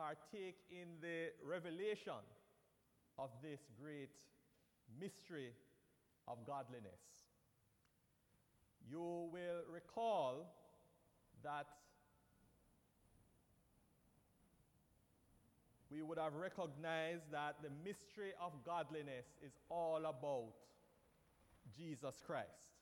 partake in the revelation of this great mystery of godliness. You will recall that we would have recognized that the mystery of godliness is all about Jesus Christ.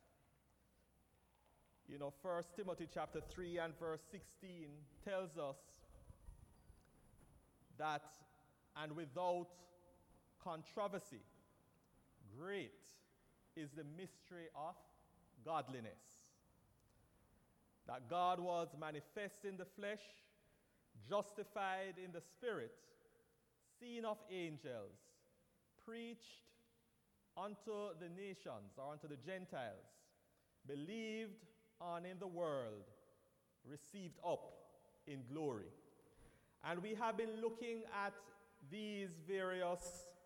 1 Timothy chapter 3 and verse 16 tells us that, and without controversy, great is the mystery of godliness. That God was manifest in the flesh, justified in the spirit, seen of angels, preached unto the nations or unto the Gentiles, believed on in the world, received up in glory. And we have been looking at these various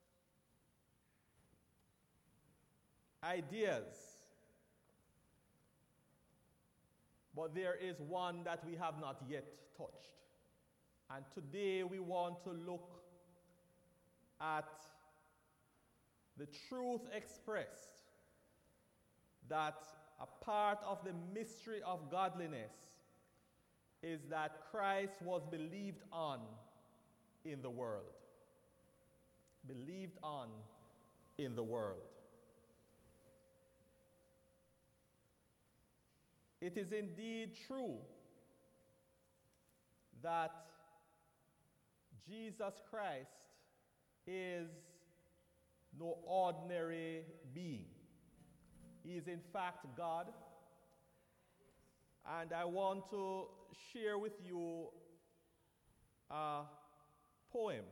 ideas, but there is one that we have not yet touched. And today we want to look at the truth expressed that a part of the mystery of godliness is that Christ was believed on in the world. Believed on in the world. It is indeed true that Jesus Christ is no ordinary being. He is in fact God. And I want to share with you a poem.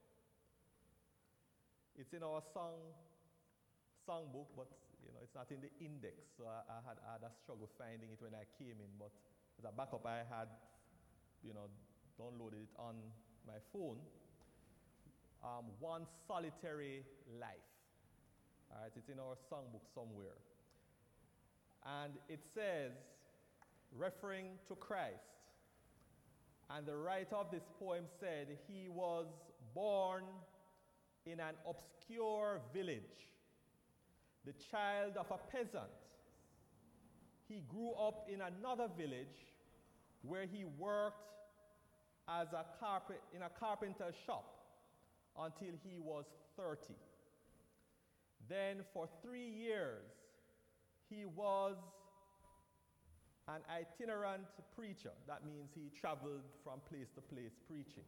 It's in our songbook, but it's not in the index. So I had a struggle finding it when I came in. But as a backup, I had downloaded it on my phone. One Solitary Life. All right, it's in our songbook somewhere. And it says, referring to Christ, and the writer of this poem said he was born in an obscure village, the child of a peasant. He grew up in another village where he worked as in a carpenter's shop until he was 30. Then for 3 years, he was an itinerant preacher. That means he traveled from place to place preaching.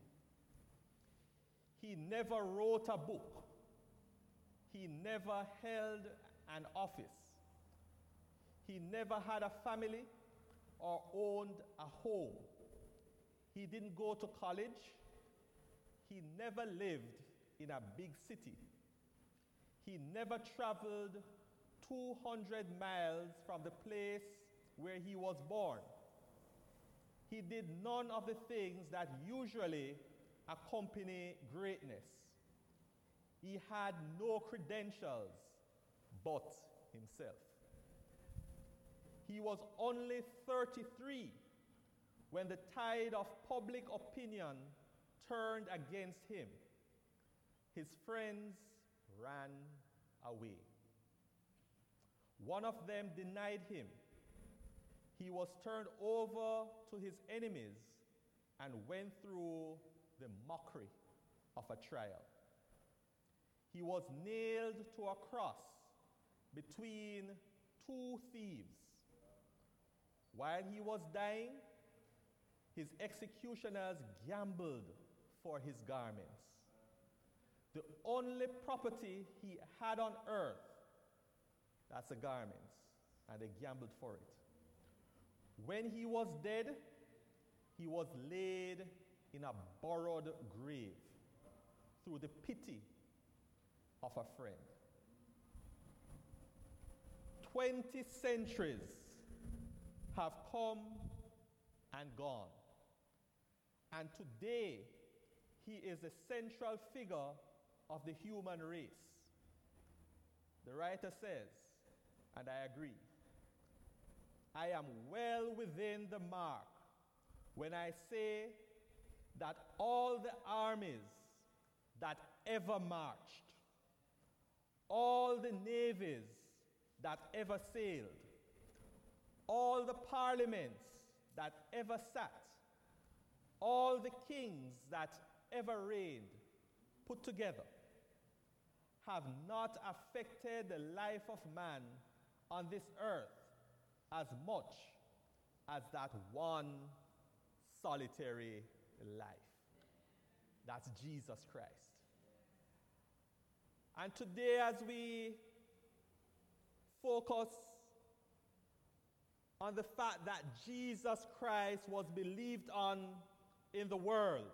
He never wrote a book. He never held an office. He never had a family or owned a home. He didn't go to college. He never lived in a big city. He never traveled 200 miles from the place where he was born. He did none of the things that usually accompany greatness. He had no credentials but himself. He was only 33 when the tide of public opinion turned against him. His friends ran away. One of them denied him. He was turned over to his enemies and went through the mockery of a trial. He was nailed to a cross between two thieves. While he was dying, his executioners gambled for his garments. The only property he had on earth, that's the garments, and they gambled for it. When he was dead, he was laid in a borrowed grave through the pity of a friend. 20 centuries have come and gone, and today he is the central figure of the human race. The writer says, and I agree, I am well within the mark when I say that all the armies that ever marched, all the navies that ever sailed, all the parliaments that ever sat, all the kings that ever reigned, put together, have not affected the life of man on this earth as much as that one solitary life. That's Jesus Christ. And today, as we focus on the fact that Jesus Christ was believed on in the world,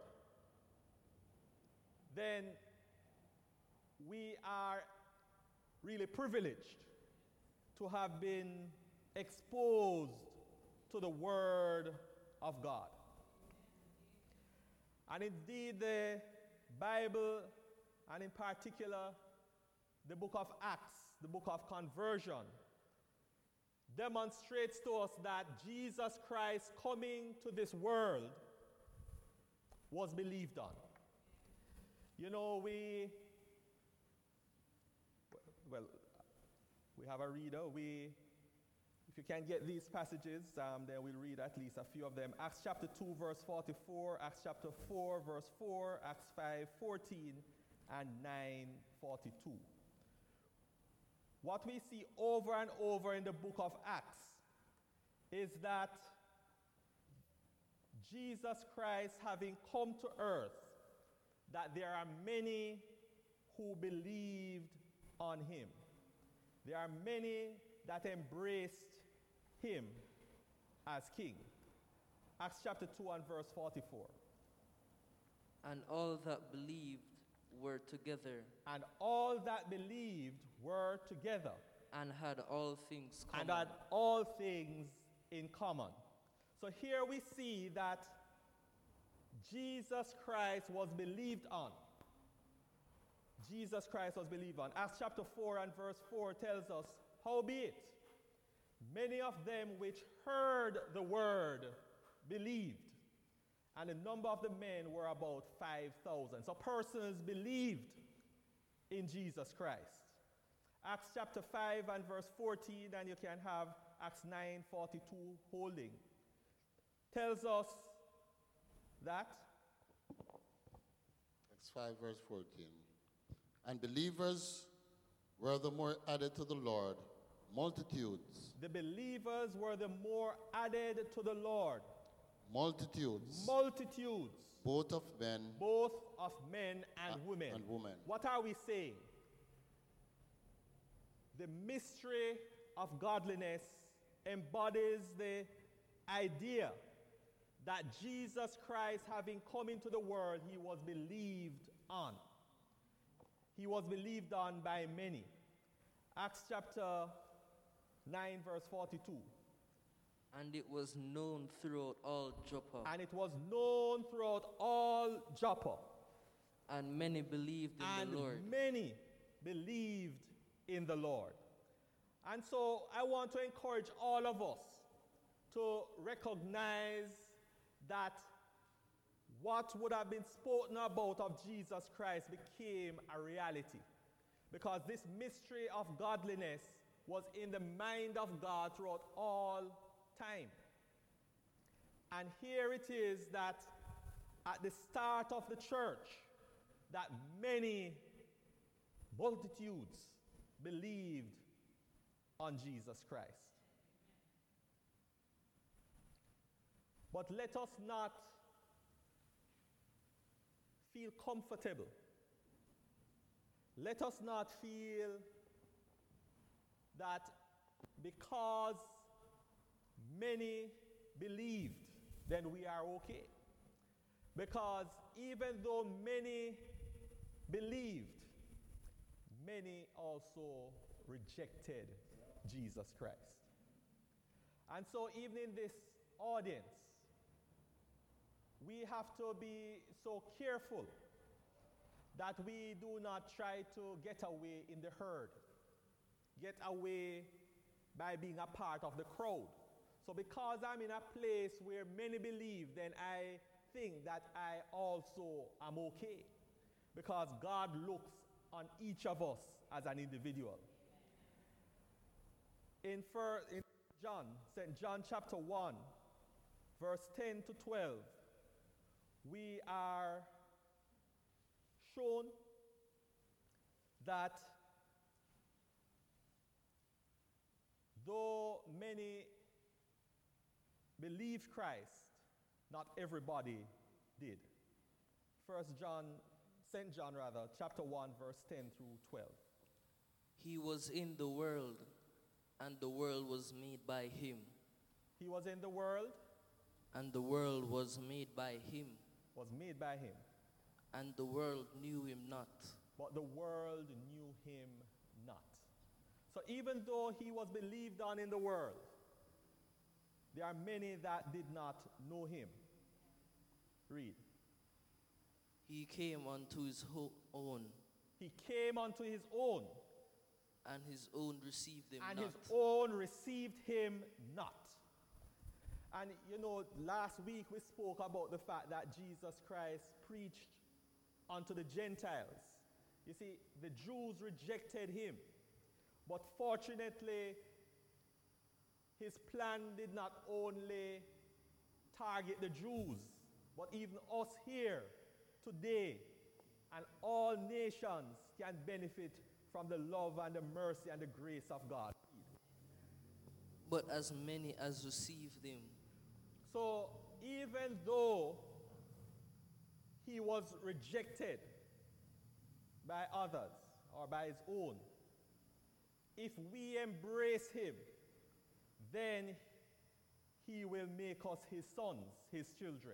then we are really privileged to have been exposed to the Word of God. And indeed, the Bible, and in particular, the book of Acts, the book of conversion, demonstrates to us that Jesus Christ coming to this world was believed on. You know, we have a reader. If you can get these passages, then we'll read at least a few of them. Acts chapter 2, verse 44, Acts chapter 4, verse 4, Acts 5, 14, and 9, 42. What we see over and over in the book of Acts is that Jesus Christ, having come to earth, that there are many who believed on him. There are many that embraced him as king. Acts chapter 2 and verse 44. And all that believed were together. And all that believed were together. And had all things common. And had all things in common. So here we see that Jesus Christ was believed on. Jesus Christ was believed on. Acts chapter 4 and verse 4 tells us, howbeit, many of them which heard the word believed. And the number of the men were about 5,000. So persons believed in Jesus Christ. Acts chapter 5 and verse 14, and you can have Acts 9:42 holding, tells us that Acts 5 verse 14. And believers were the more added to the Lord, multitudes. The believers were the more added to the Lord. Multitudes. Multitudes. Both of men. Both of men and women. And women. What are we saying? The mystery of godliness embodies the idea that Jesus Christ, having come into the world, he was believed on. He was believed on by many. Acts chapter 9 verse 42. And it was known throughout all Joppa. And it was known throughout all Joppa. And many believed in the Lord. And many believed in the Lord. And so I want to encourage all of us to recognize that what would have been spoken about of Jesus Christ became a reality. Because this mystery of godliness was in the mind of God throughout all time. And here it is that at the start of the church, that many multitudes believed on Jesus Christ. But let us not feel comfortable. Let us not feel that because many believed, then we are okay. Because even though many believed, many also rejected Jesus Christ. And so even in this audience, we have to be so careful that we do not try to get away in the herd, get away by being a part of the crowd. So because I'm in a place where many believe, then I think that I also am okay, because God looks on each of us as an individual. In John, St. John chapter 1, verse 10 to 12, we are shown that though many believed Christ, not everybody did. St. John chapter 1, verse 10 through 12. He was in the world, and the world was made by him. He was in the world. And the world was made by him. Was made by him. And the world knew him not. But the world knew him not. So even though he was believed on in the world, there are many that did not know him. Read. He came unto his own. He came unto his own. And his own received him and not. his own received him not. And last week we spoke about the fact that Jesus Christ preached unto the Gentiles. You see, the Jews rejected him. But fortunately, his plan did not only target the Jews, but even us here today, and all nations can benefit from the love and the mercy and the grace of God. But as many as received him. So even though he was rejected by others or by his own, if we embrace him, then he will make us his sons, his children.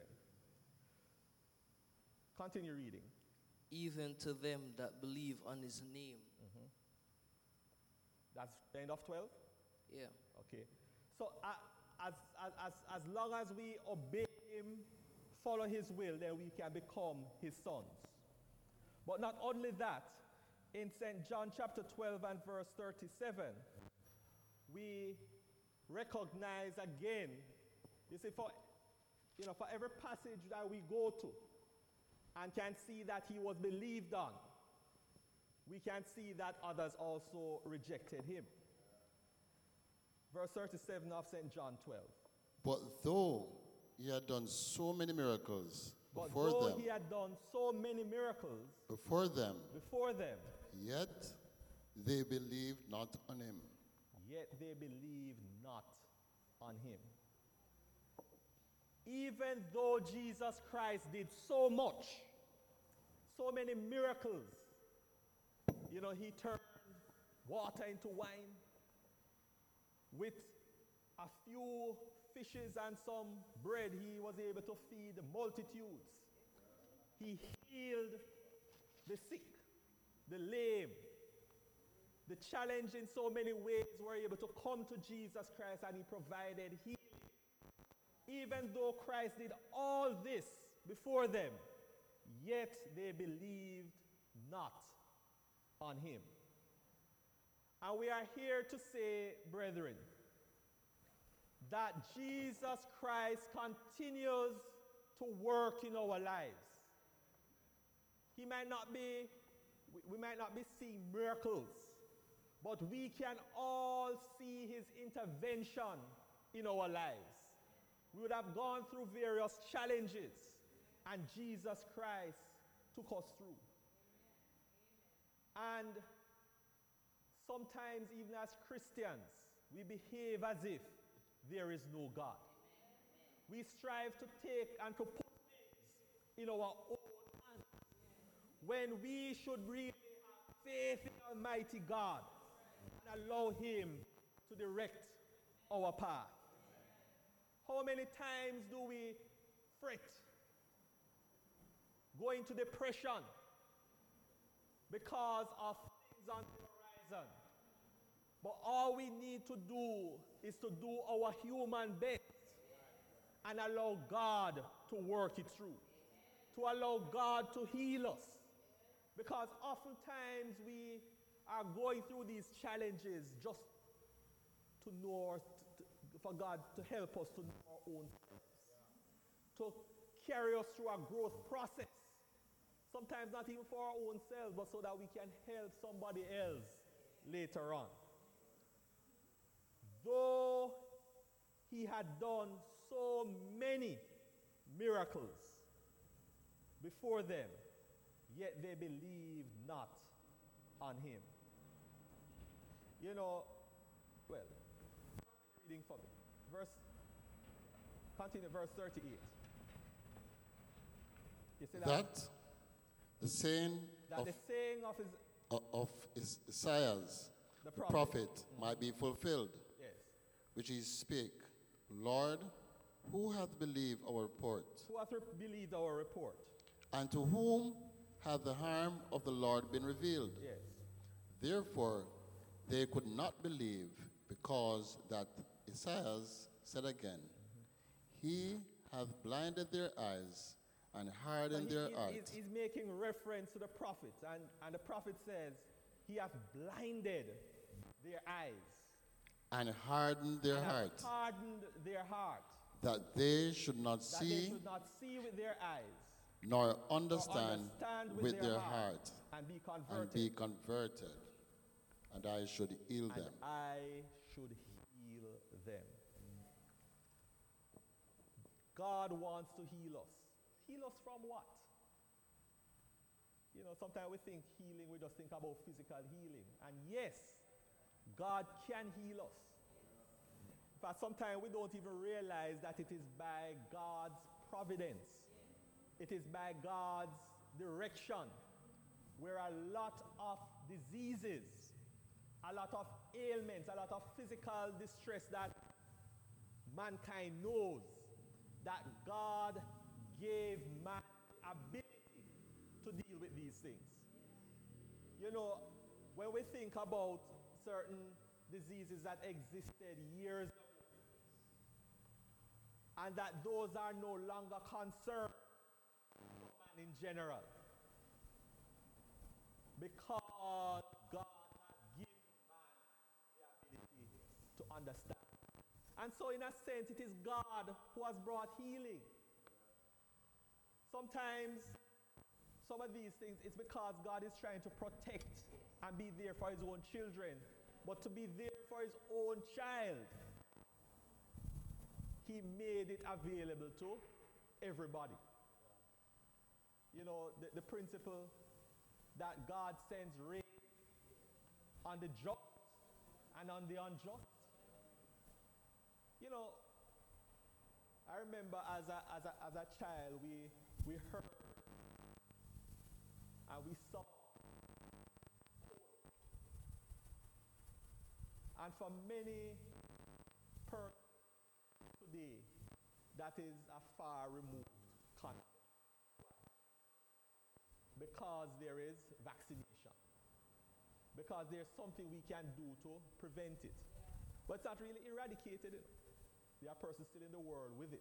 Continue reading. Even to them that believe on his name. Mm-hmm. That's the end of 12? Yeah. Okay. So as long as we obey him, follow his will, then we can become his sons. But not only that, in St. John chapter 12 and verse 37, we recognize again, you see, for every passage that we go to and can see that he was believed on, we can see that others also rejected him. Verse 37 of St. John 12. But though he had done so many miracles before them, yet they believed not on him. Yet they believed not on him. Even though Jesus Christ did so much, so many miracles, he turned water into wine. With a few fishes and some bread, he was able to feed multitudes. He healed the sick, the lame. The challenge in so many ways were able to come to Jesus Christ, and he provided healing. Even though Christ did all this before them, yet they believed not on him. And we are here to say, brethren, that Jesus Christ continues to work in our lives. We might not be seeing miracles, but we can all see his intervention in our lives. We would have gone through various challenges, and Jesus Christ took us through. And sometimes, even as Christians, we behave as if there is no God. We strive to take and to put things in our own hands, when we should really have faith in Almighty God and allow him to direct our path. How many times do we fret, go into depression because of things on the horizon? But all we need to do is to do our human best and allow God to work it through, to allow God to heal us. Because oftentimes we are going through these challenges just to know, for God to help us to know our own selves, to carry us through a growth process. Sometimes not even for our own selves, but so that we can help somebody else later on. Though he had done so many miracles before them, yet they believed not on him. You know, well, reading for me. Continue verse 38. You see That the saying the saying of Isaiah, the prophet, might be fulfilled, yes, which he spake, Lord, who hath believed our report? Who hath believed our report? And to whom hath the harm of the Lord been revealed? Yes. Therefore they could not believe, because that Isaiah said again, He hath blinded their eyes and hardened their hearts. He's making reference to the prophets, and the prophet says, he hath blinded their eyes. And hardened their heart, that they should not see with their eyes, nor understand with their heart, and be converted, and I should heal them. God wants to heal us. Heal us from what? You know, sometimes we think healing, we just think about physical healing. And yes, God can heal us. In fact, sometimes we don't even realize that it is by God's providence. It is by God's direction where a lot of diseases, a lot of ailments, a lot of physical distress that mankind knows, that God gave man ability to deal with these things. You know, when we think about certain diseases that existed years ago, and that those are no longer concerned for man in general, because God has given man the ability to understand. And so in a sense, it is God who has brought healing. Sometimes some of these things, it's because God is trying to protect and be there for his own children. But to be there for his own child, he made it available to everybody. You know, the principle that God sends rain on the just and on the unjust. You know, I remember as a child, we heard and we saw. And for many persons today, that is a far removed concept. Because there is vaccination. Because there's something we can do to prevent it. But it's not really eradicated. There are persons still in the world with it.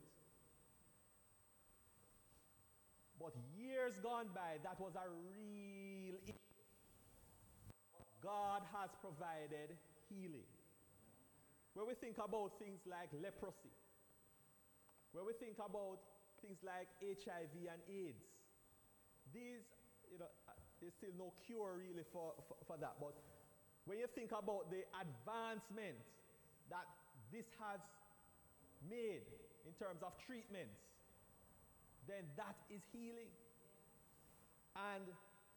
But years gone by, that was a real issue. God has provided healing. When we think about things like leprosy, when we think about things like HIV and AIDS, these, you know, there's still no cure really for that. But when you think about the advancement that this has made in terms of treatments, then that is healing. And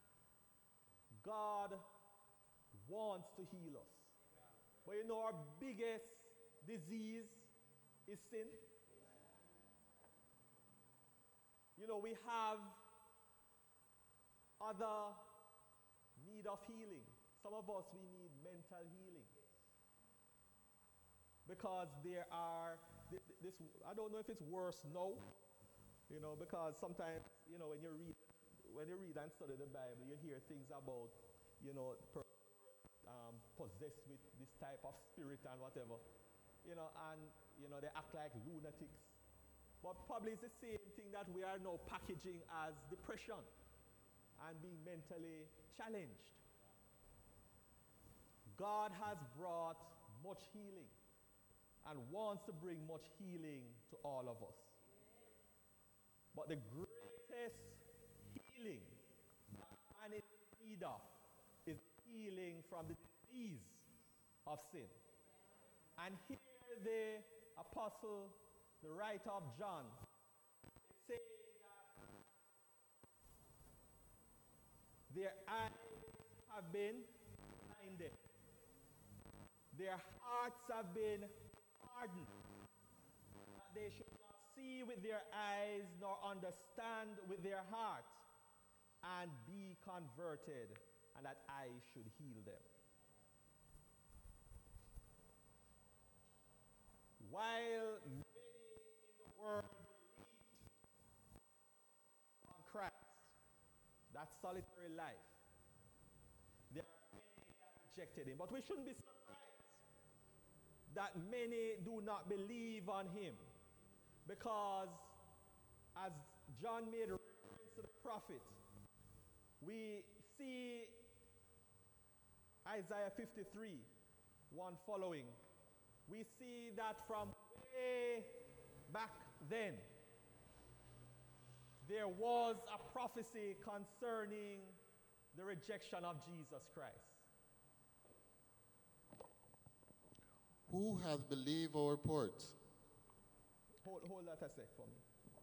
God wants to heal us. But you know, our biggest disease is sin. You know, we have other need of healing. Some of us, we need mental healing. Because there are, this, I don't know if it's worse now, you know, because sometimes, you know, when you read and study the Bible, you hear things about, you know, possessed with this type of spirit and whatever, you know, and, you know, they act like lunatics. But probably it's the same thing that we are now packaging as depression and being mentally challenged. God has brought much healing and wants to bring much healing to all of us. But the greatest healing that man is in need of is healing from the disease of sin. And here the apostle, the writer of John, is saying that their eyes have been blinded. Their hearts have been hardened. That they should not see with their eyes nor understand with their heart and be converted, and that I should heal them. While many in the world believed on Christ, that solitary life, there are many that rejected him. But we shouldn't be surprised that many do not believe on him, because as John made reference to the prophet, we see Isaiah 53, one following. We see that from way back then, there was a prophecy concerning the rejection of Jesus Christ. Who hath believed our report? Hold that a sec for me.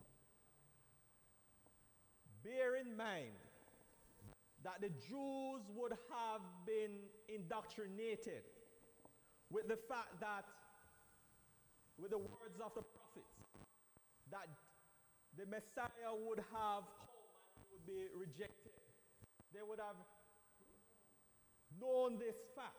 Bear in mind that the Jews would have been indoctrinated with the fact that, with the words of the prophets, that the Messiah would have come and would be rejected. They would have known this fact.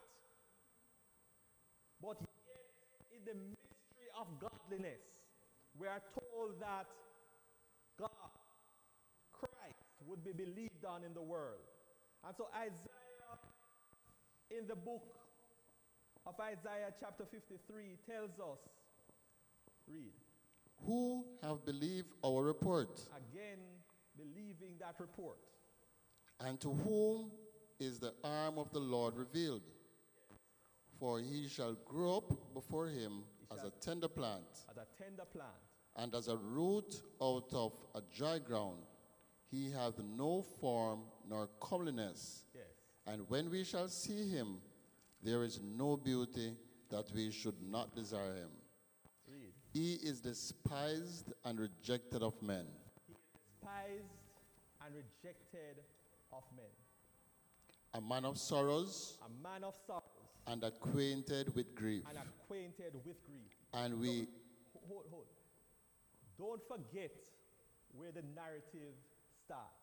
But yet, in the mystery of godliness, we are told that God, Christ, would be believed on in the world. And so Isaiah, in the book of Isaiah chapter 53, tells us, read. Who have believed our report? Again, believing that report. And to whom is the arm of the Lord revealed? For he shall grow up before him as a tender plant, As a tender plant. and as a root out of a dry ground. He hath no form nor comeliness. Yes. And when we shall see him, there is no beauty that we should not desire him. Read. He is despised and rejected of men, He is despised and rejected of men. a man of sorrows A man of sorrows and acquainted with grief. and acquainted with grief. And we, Hold. Don't forget where the narrative starts.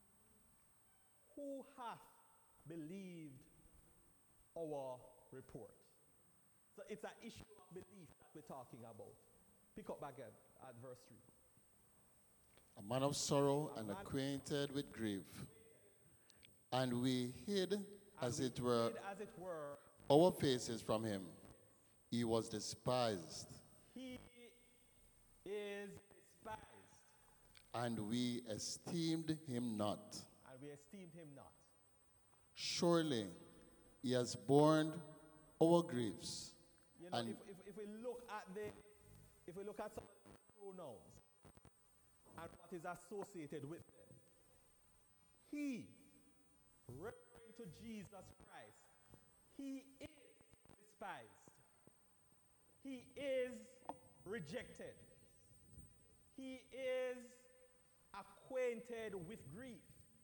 Who hath believed our report? So it's an issue of belief that we're talking about. Pick up back at verse 3. a man of sorrow A and man- acquainted with grief. And we hid, And as we it were, hid, as it were, our faces from him. He was despised, he is despised, and we esteemed him not. and we esteemed him not. Surely he has borne our griefs. You know, And- if we look at some pronouns and what is associated with them, he, referring to Jesus Christ, he is despised. He is rejected. He is acquainted with grief.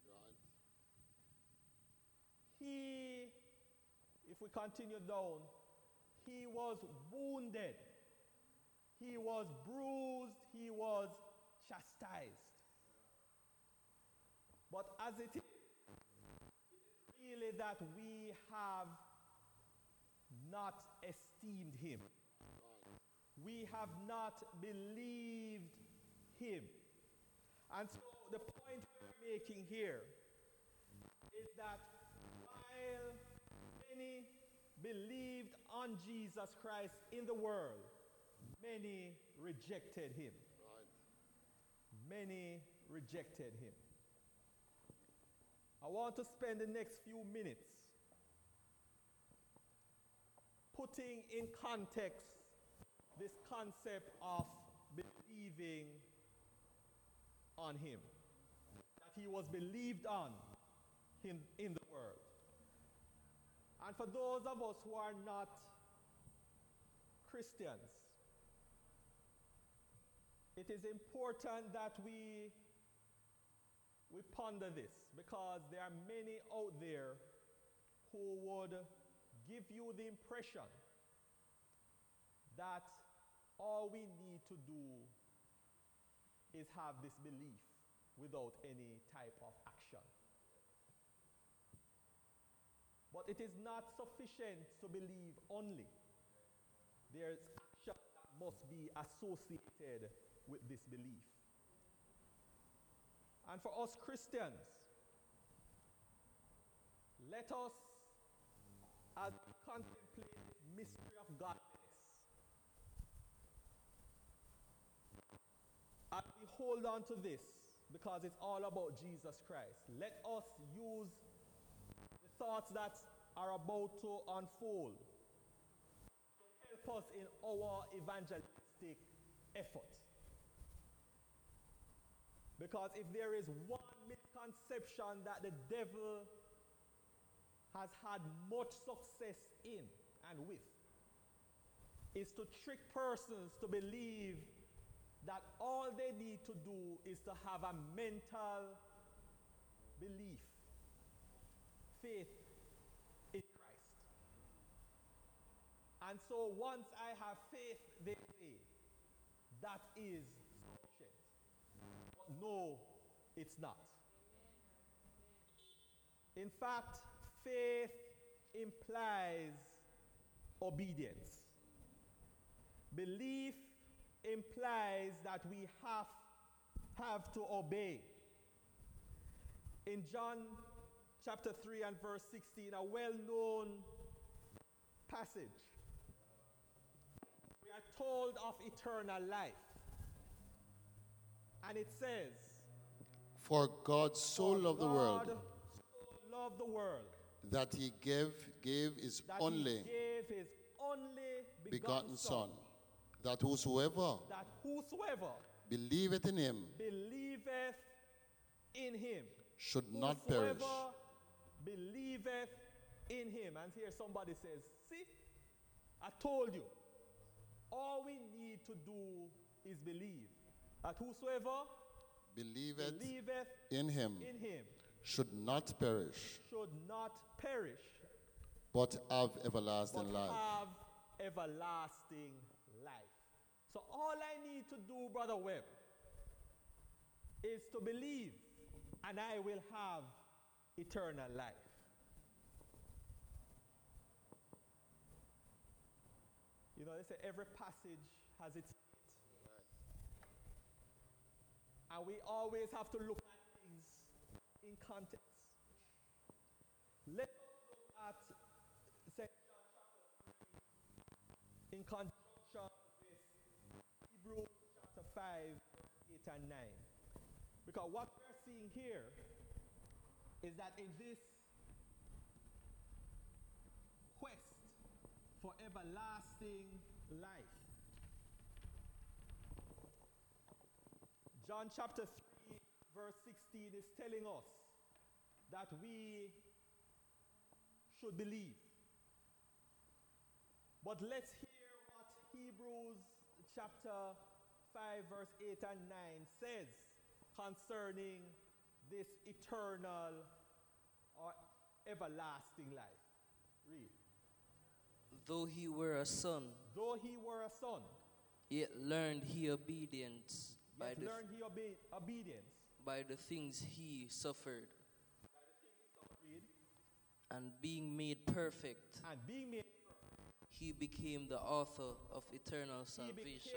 He, if we continue down, he was wounded. He was bruised. He was chastised. But as it is really that we have not esteemed him. We have not believed him. And so the point we're making here is that while many believed on Jesus Christ in the world, many rejected him. Many rejected him. I want to spend the next few minutes putting in context this concept of believing on him, that he was believed on in the world. And for those of us who are not Christians, it is important that we ponder this, because there are many out there who would give you the impression that all we need to do is have this belief without any type of action. But it is not sufficient to believe only. There's action that must be associated with this belief. And for us Christians, let us, as we contemplate this mystery of godliness, as we hold on to this, because it's all about Jesus Christ, let us use the thoughts that are about to unfold to help us in our evangelistic effort. Because if there is one misconception that the devil has had much success in and with, is to trick persons to believe that all they need to do is to have a mental belief, faith in Christ. And so once I have faith, they say, that is sufficient. But no, it's not. In fact, faith implies obedience. Belief implies that we have to obey. In John chapter 3 and verse 16, a well-known passage, we are told of eternal life. And it says, For God so loved the world, God so loved the world, that he gave his that only he gave his only begotten Son, that whosoever believeth in him believeth in him should not perish, whosoever believeth in him. And here somebody says, see, I told you, all we need to do is believe. That whosoever believeth believeth in him should not perish, but have everlasting but life. have everlasting life. So all I need to do, Brother Webb, is to believe, and I will have eternal life. You know, they say every passage has its weight. And we always have to look at things in context. Let us look at St. John chapter 3 in conjunction with Hebrews chapter 5, 8 and 9. Because what we're seeing here is that in this quest for everlasting life, John chapter 3 verse 16 is telling us that we should believe. But let's hear what Hebrews chapter 5 verse 8 and 9 says concerning this eternal or everlasting life. Read. Though he were a son, yet learned he obedience by the things he suffered. And being made perfect, he became the author of eternal salvation.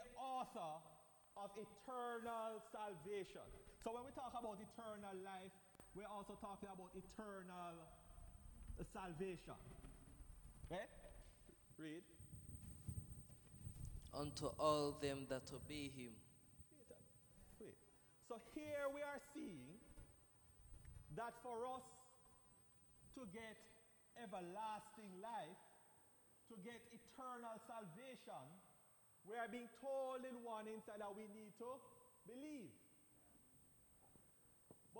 So when we talk about eternal life, we're also talking about eternal salvation. Okay? Read. Unto all them that obey him. Wait. So here we are seeing that for us to get everlasting life, to get eternal salvation, we are being told in one inside that we need to believe.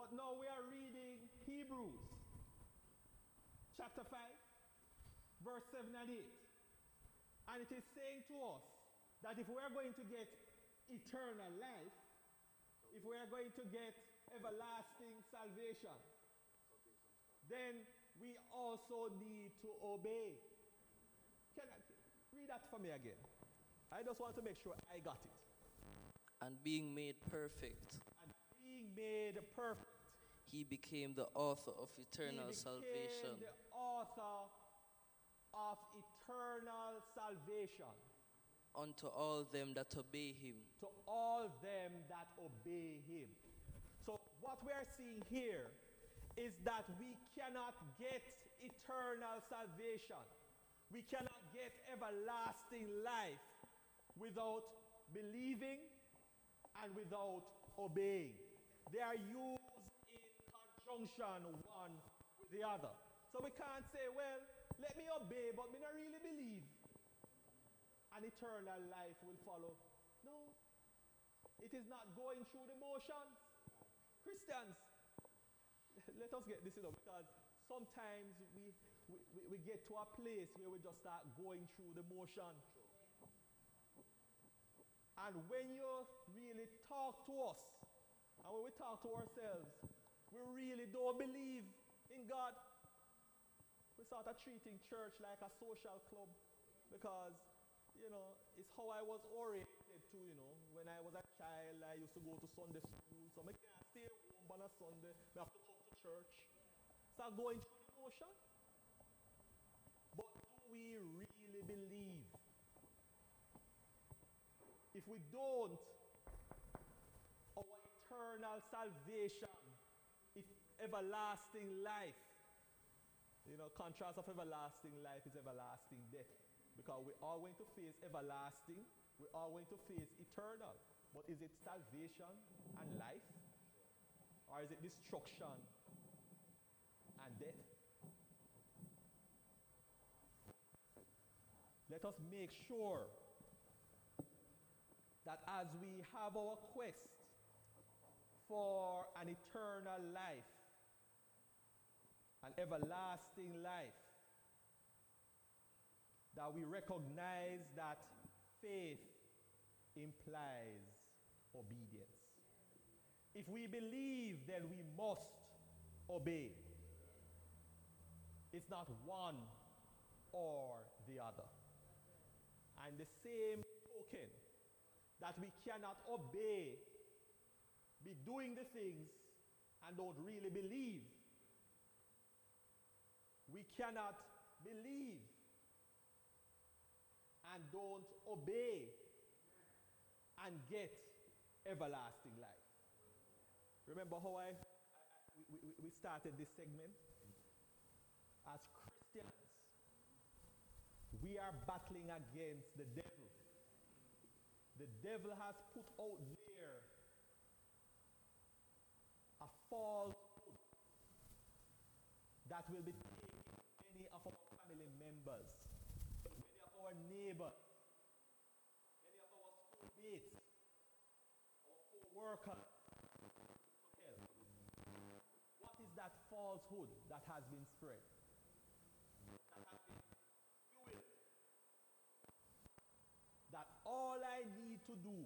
But now we are reading Hebrews chapter 5, verse 7 and 8. And it is saying to us that if we are going to get eternal life, if we are going to get everlasting salvation, then we also need to obey. Can I read that for me again? I just want to make sure I got it. And being made perfect. And being made perfect. He became the author of eternal salvation. The author of eternal salvation. Unto all them that obey him. To all them that obey him. So what we are seeing here is that we cannot get eternal salvation. We cannot get everlasting life without believing and without obeying. They are used in conjunction one with the other. So we can't say, well, let me obey, but me not really believe. And eternal life will follow. No. It is not going through the motions. Christians, let us get this, because sometimes we get to a place where we just start going through the motion. And when you really talk to us, and when we talk to ourselves, we really don't believe in God. We start treating church like a social club, because, it's how I was oriented to, when I was a child. I used to go to Sunday school, so I can't stay home on a Sunday. I have to come to church. Start going through the motion. But do we really believe? If we don't, our eternal salvation, everlasting life, contrast of everlasting life is everlasting death. Because we are going to face everlasting, we are going to face eternal. But is it salvation and life? Or is it destruction and death? Let us make sure that as we have our quest for an eternal life, an everlasting life, that we recognize that faith implies obedience. If we believe, then we must obey. It's not one or the other. And the same token, that we cannot obey, be doing the things and don't really believe. We cannot believe and don't obey and get everlasting life. Remember how we started this segment? As Christians, we are battling against the devil. The devil has put out there a falsehood that will be taking many of our family members, many of our neighbors, many of our schoolmates, our co-workers to hell. What is that falsehood that has been spread? That has been fueled? That all I need to do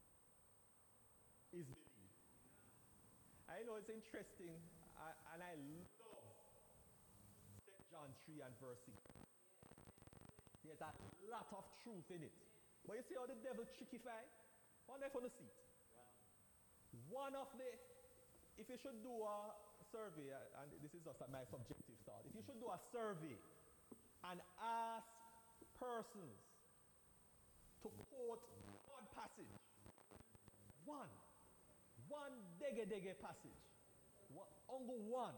is believe. I know it's interesting, and I love St. John 3 and verse 6. There's a lot of truth in it. But you see how the devil trickify? One day for the seat. One of the, if you should do a survey, and this is just my subjective thought, if you should do a survey and ask persons to quote one passage, one dege passage, only one.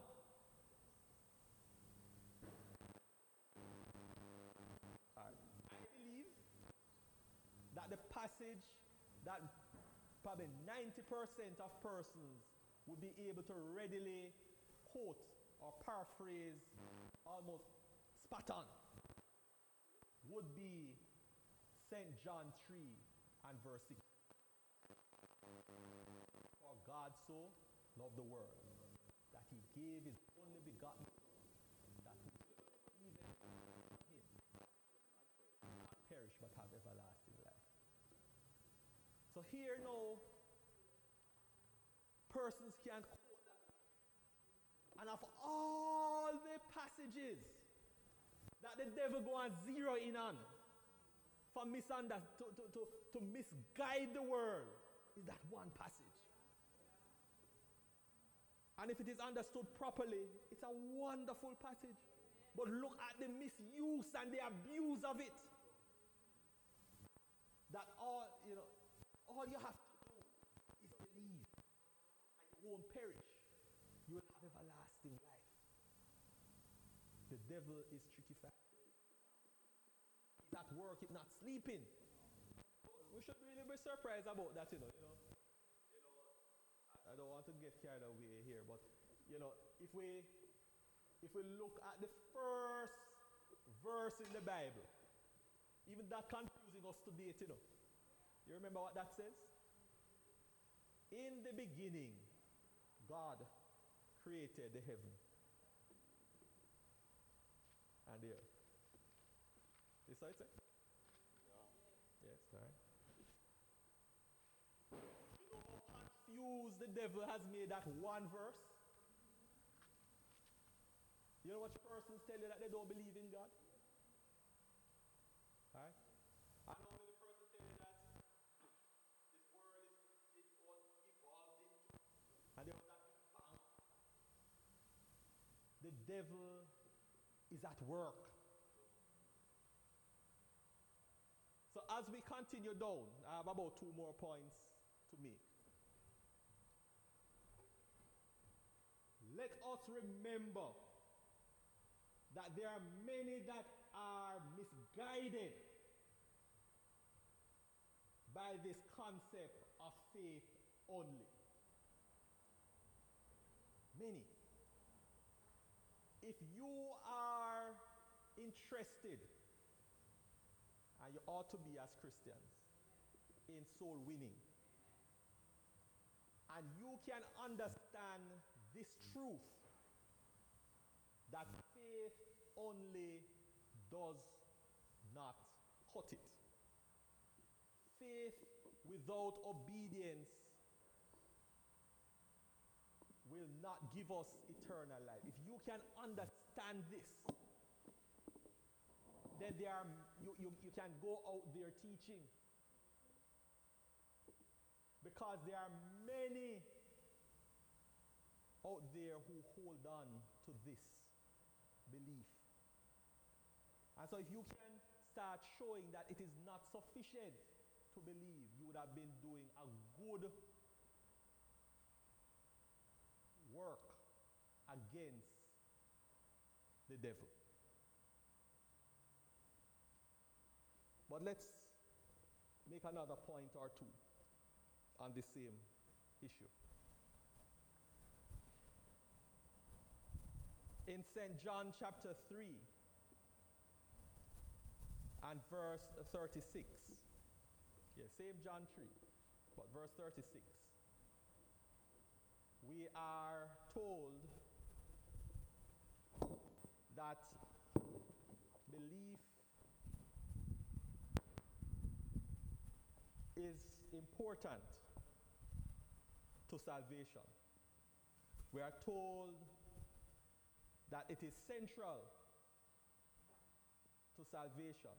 I believe that the passage that probably 90% of persons would be able to readily quote or paraphrase almost spot on would be St. John 3 and verse 6. For God so loved the world begotten Son, that whosoever believeth in him not perish but have everlasting life. So here now, persons can quote that. And of all the passages that the devil go and zero in on for to misguide the world, is that one passage. And if it is understood properly, it's a wonderful passage. But look at the misuse and the abuse of it. That all you have to do is believe, and you won't perish. You will have everlasting life. The devil is tricky factor. He's at work, he's not sleeping. We should really be surprised about that, I don't want to get carried away here, but if we look at the first verse in the Bible, even that confusing us today, you remember what that says? In the beginning, God created the heaven and the earth. Is that it? Yeah. Yes, right. You know how confused the devil has made that one verse? You know what persons tell you that they don't believe in God? Right? I know many persons tell you that this world is what evolved into, and there was that big bang. The devil is at work. So as we continue down, I have about 2 more points to make. Let us remember that there are many that are misguided by this concept of faith only. Many. If you are interested, and you ought to be as Christians, in soul winning, and you can understand this truth, that faith only does not cut it. Faith without obedience will not give us eternal life. If you can understand this, then you can go out there teaching. Because there are many out there who hold on to this belief. And so if you can start showing that it is not sufficient to believe, you would have been doing a good work against the devil. But let's make another point or two on the same issue. In St. John chapter 3 and verse 36. Yeah, same John 3, but verse 36. We are told that belief is important to salvation. We are told that it is central to salvation.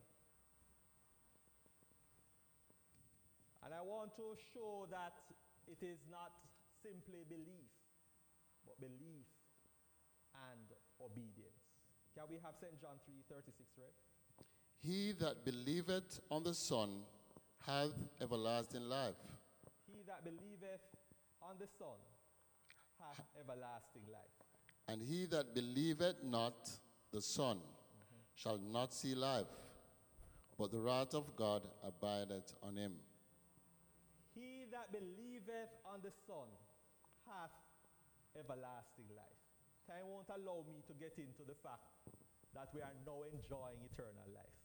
And I want to show that it is not simply belief, but belief and obedience. Can we have St. John 3:36 read? He that believeth on the Son hath everlasting life. He that believeth on the Son hath everlasting life. And he that believeth not the Son shall not see life, but the wrath of God abideth on him. He that believeth on the Son hath everlasting life. Time won't allow me to get into the fact that we are now enjoying eternal life.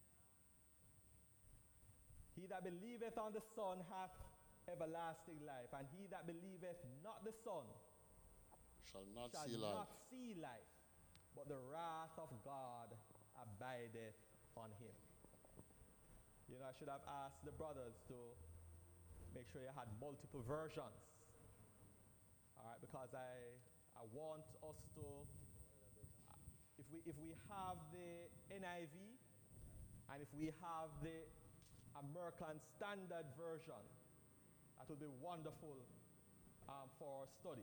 He that believeth on the Son hath everlasting life, and he that believeth not the Son shall not shall see not life. see life, but the wrath of God abideth on him. You know, I should have asked the brothers to make sure you had multiple versions. All right, because I want us to, if we have the NIV and if we have the American Standard Version, that would be wonderful for our study.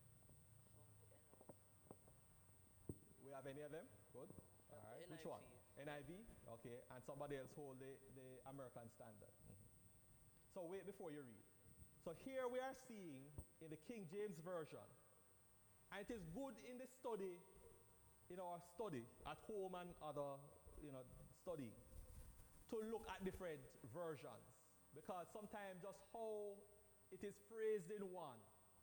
We have any of them? Good. All right. NIV. Which one? NIV? Okay. And somebody else hold the American Standard. So wait before you read. So here we are seeing in the King James Version, and it is good in the study, in our study at home and other, studying, to look at different versions, because sometimes just how it is phrased in one,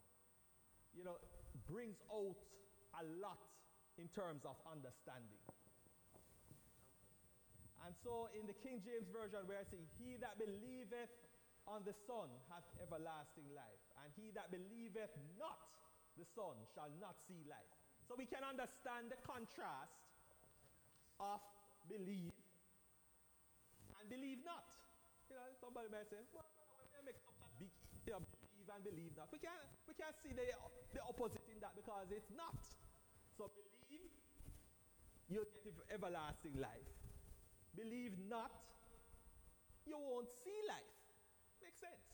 brings out a lot in terms of understanding. And so in the King James Version, where I say, he that believeth on the Son hath everlasting life, and he that believeth not the Son shall not see life. So we can understand the contrast of believe and believe not. Somebody might say, well, we make some big believe and believe not. We can't see the opposite in that, because it's not. So believe, you'll get everlasting life. Believe not, you won't see life. Makes sense.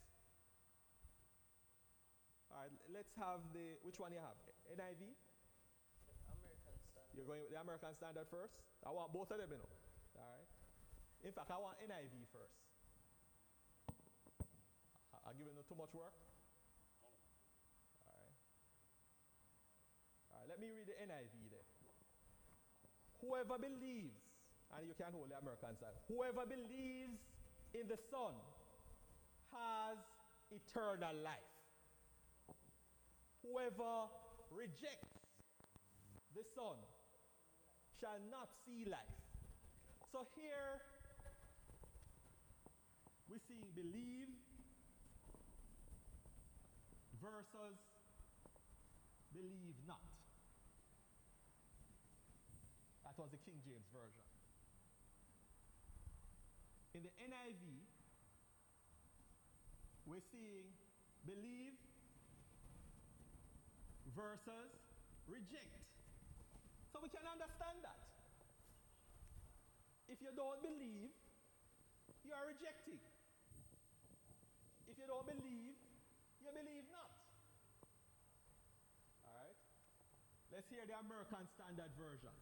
All right, let's have which one you have? NIV? American Standard. You're going with the American Standard first? I want both of them, All right. In fact, I want NIV first. I'll give you too much work. All right. All right, let me read the NIV then. Whoever believes, and you can hold the American side, whoever believes in the Son has eternal life. Whoever rejects the Son shall not see life. So here we see believe versus believe not. That was the King James Version. In the NIV, we're seeing believe versus reject. So we can understand that. If you don't believe, you are rejecting. If you don't believe, you believe not. All right? Let's hear the American Standard Version.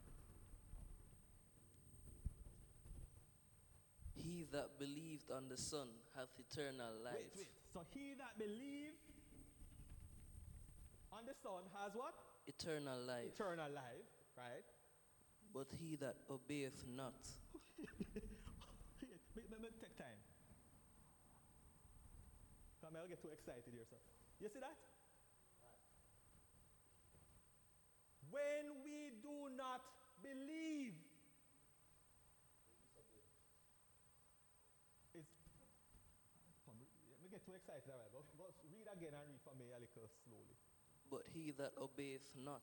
He that believed on the Son hath eternal life. Wait. So he that believed on the Son has what? Eternal life. Eternal life, right? But he that obeyeth not. Take time. Come, I'll get too excited here, sir. You see that? Right. When we do not believe, let me get too excited. All right. Go read again and read for me a little slowly. But he that obeyeth not.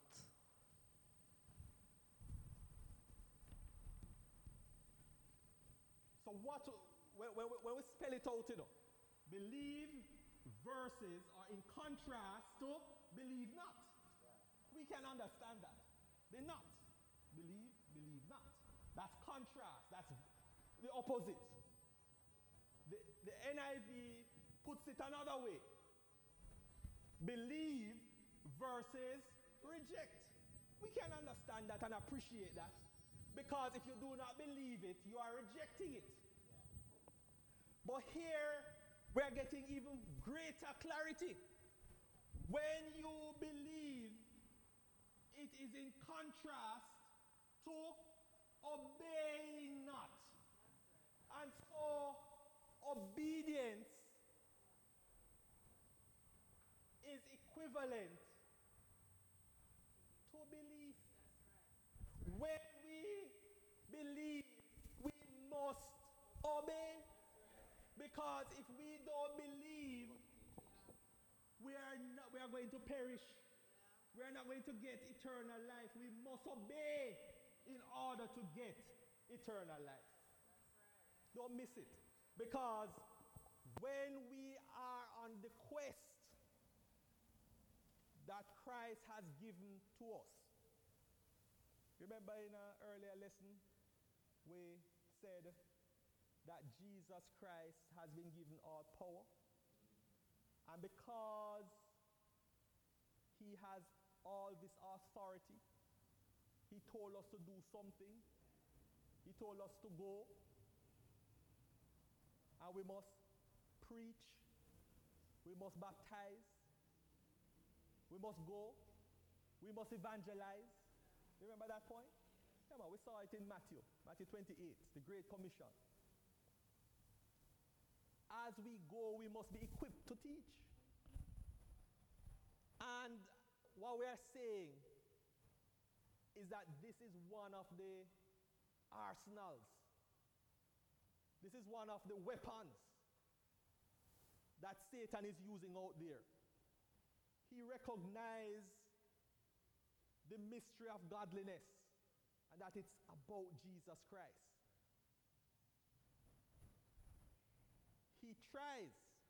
So when we spell it out, believe versus or in contrast to believe not. We can understand that. They're not. Believe not. That's contrast. That's the opposite. The NIV puts it another way. Believe versus reject. We can understand that and appreciate that, because if you do not believe it, you are rejecting it. But here, we are getting even greater clarity. When you believe, it is in contrast to obeying not. And so, obedience is equivalent to belief. When we believe, we must obey. Because if we don't believe, we are going to perish. we're not going to get eternal life. We must obey in order to get eternal life. Don't miss it. Because when we are on the quest that Christ has given to us, remember in an earlier lesson, we said that Jesus Christ has been given all power. And because he has all this authority, he told us to do something. He told us to go. And we must preach. We must baptize. We must go. We must evangelize. Remember that point? Yeah, we saw it in Matthew 28, the Great Commission. As we go, we must be equipped to teach. And what we are saying is that this is one of the arsenals. This is one of the weapons that Satan is using out there. He recognized the mystery of godliness and that it's about Jesus Christ. He tries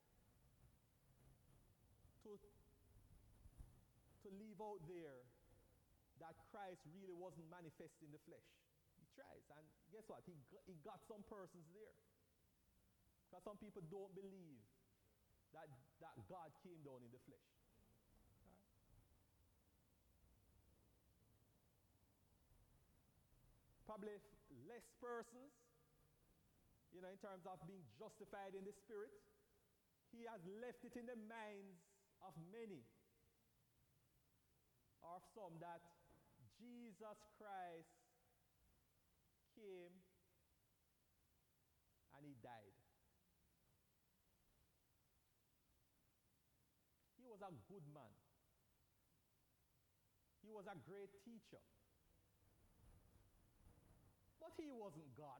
to leave out there that Christ really wasn't manifest in the flesh. He tries, and guess what? He got some persons there. Because some people don't believe that God came down in the flesh. Right? Probably less persons, in terms of being justified in the Spirit. He has left it in the minds of many, or of some, that Jesus Christ came and he died. He was a good man. He was a great teacher. But he wasn't God.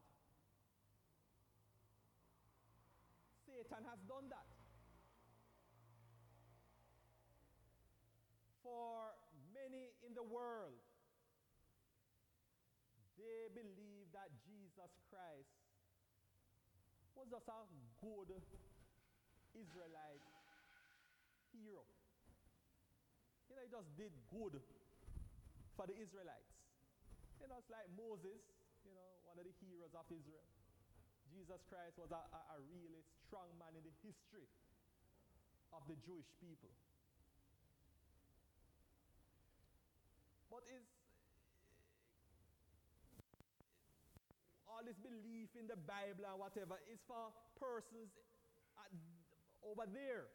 Satan has done that. For many in the world, they believe that Jesus Christ was just a good Israelite hero. He just did good for the Israelites. It's like Moses, one of the heroes of Israel. Jesus Christ was a really strong man in the history of the Jewish people. But all this belief in the Bible and whatever is for persons over there.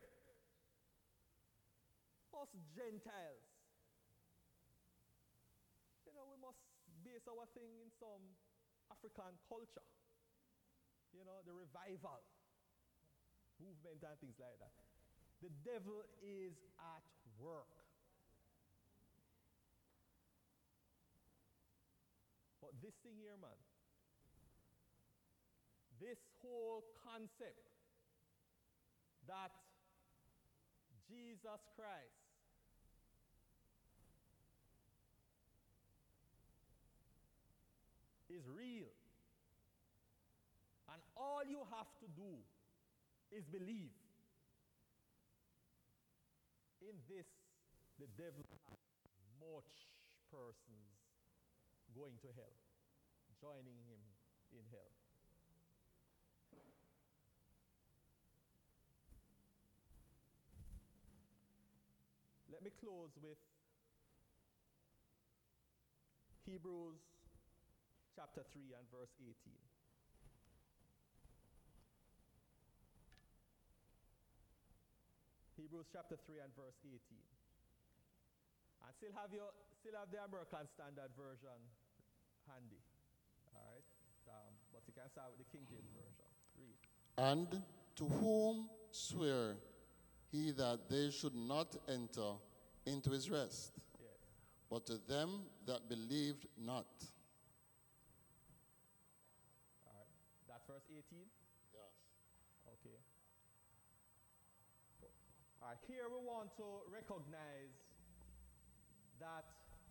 Us Gentiles. We must base our thing in some African culture. The revival movement and things like that. The devil is at work. But this thing here, man, this whole concept that Jesus Christ is real, and all you have to do is believe. In this, the devil has much persons going to hell, joining him in hell. Let me close with Hebrews chapter 3 and verse 18. Hebrews chapter 3 and verse 18. And still have the American Standard Version handy. All right? But you can start with the King James Version. Read. And to whom swear he that they should not enter into his rest, Yes. but to them that believed not. All right. That's verse 18? Yes. Okay. All right. Here we want to recognize that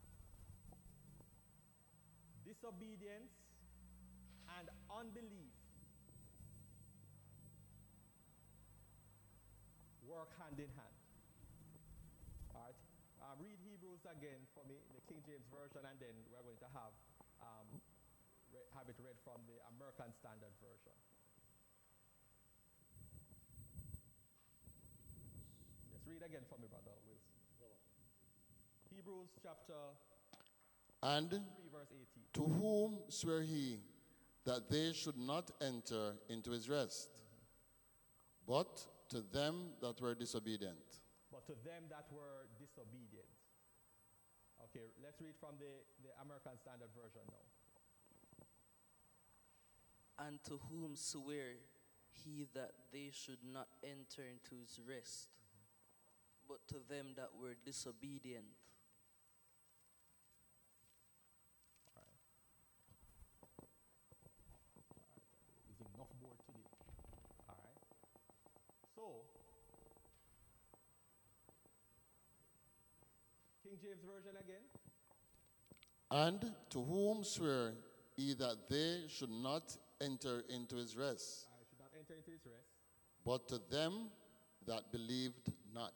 disobedience and unbelief work hand in hand. All right. Read Hebrews again for me, the King James Version, and then we're going to have it read from the American Standard Version. Yes, read again for me, Brother Wilson. Hebrews chapter And 3, verse 18. to whom sware he that they should not enter into his rest, but to them that were disobedient. But to them that were disobedient. Okay, let's read from the American Standard Version now. And to whom swear he that they should not enter into his rest, but to them that were disobedient. Using enough board today. All right. So, King James Version again. And to whom sware he that they should not enter into his rest, I should not enter into his rest. but to them that believed not.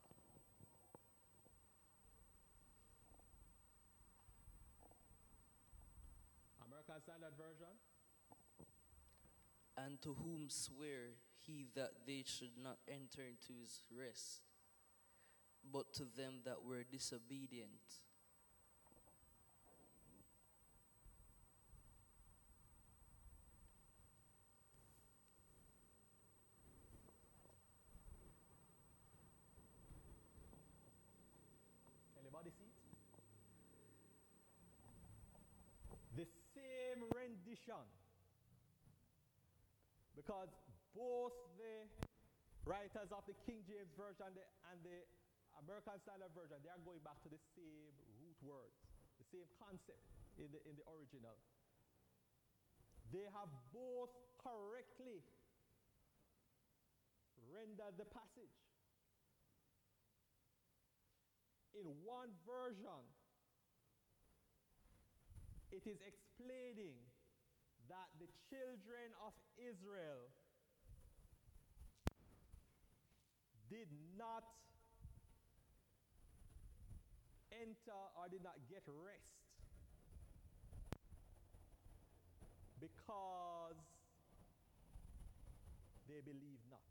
American Standard Version. And to whom swear he that they should not enter into his rest, but to them that were disobedient. Anybody see it? The same rendition. Because both the writers of the King James Version and the American Standard Version, they are going back to the same root words, the same concept in the original. They have both correctly rendered the passage. In one version, it is explaining that the children of Israel did not enter or did not get rest because they believed not.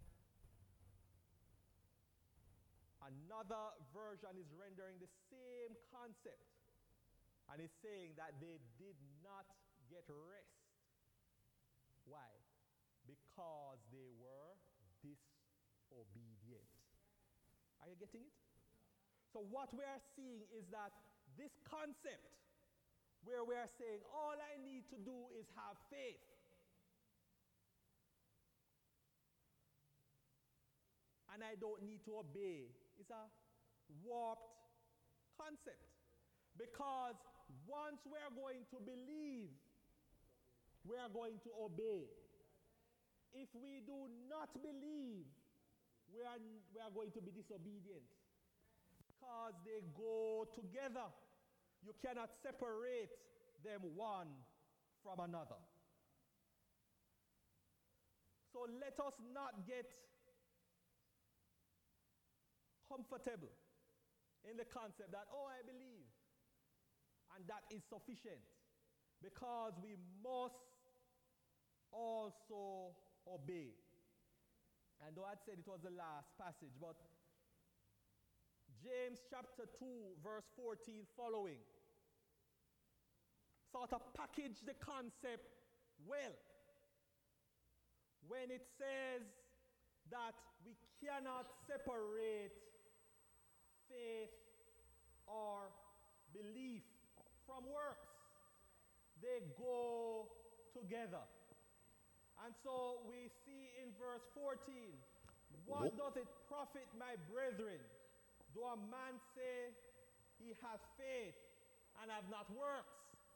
Another version is rendering the same concept and is saying that they did not get rest. Why? Because they were disobedient. Are you getting it? So what we are seeing is that this concept where we are saying all I need to do is have faith, and I don't need to obey, is a warped concept. Because once we are going to believe, we are going to obey. If we do not believe, we are going to be disobedient. Because they go together. You cannot separate them one from another. So let us not get comfortable in the concept that, oh, I believe, and that is sufficient, because we must also obey. And though I'd said it was the last passage, but James chapter 2 verse 14 following sort of package the concept well when it says that we cannot separate faith or belief from works. They go together. And so we see in verse 14, what does it profit, my brethren, though a man say he hath faith and have not works?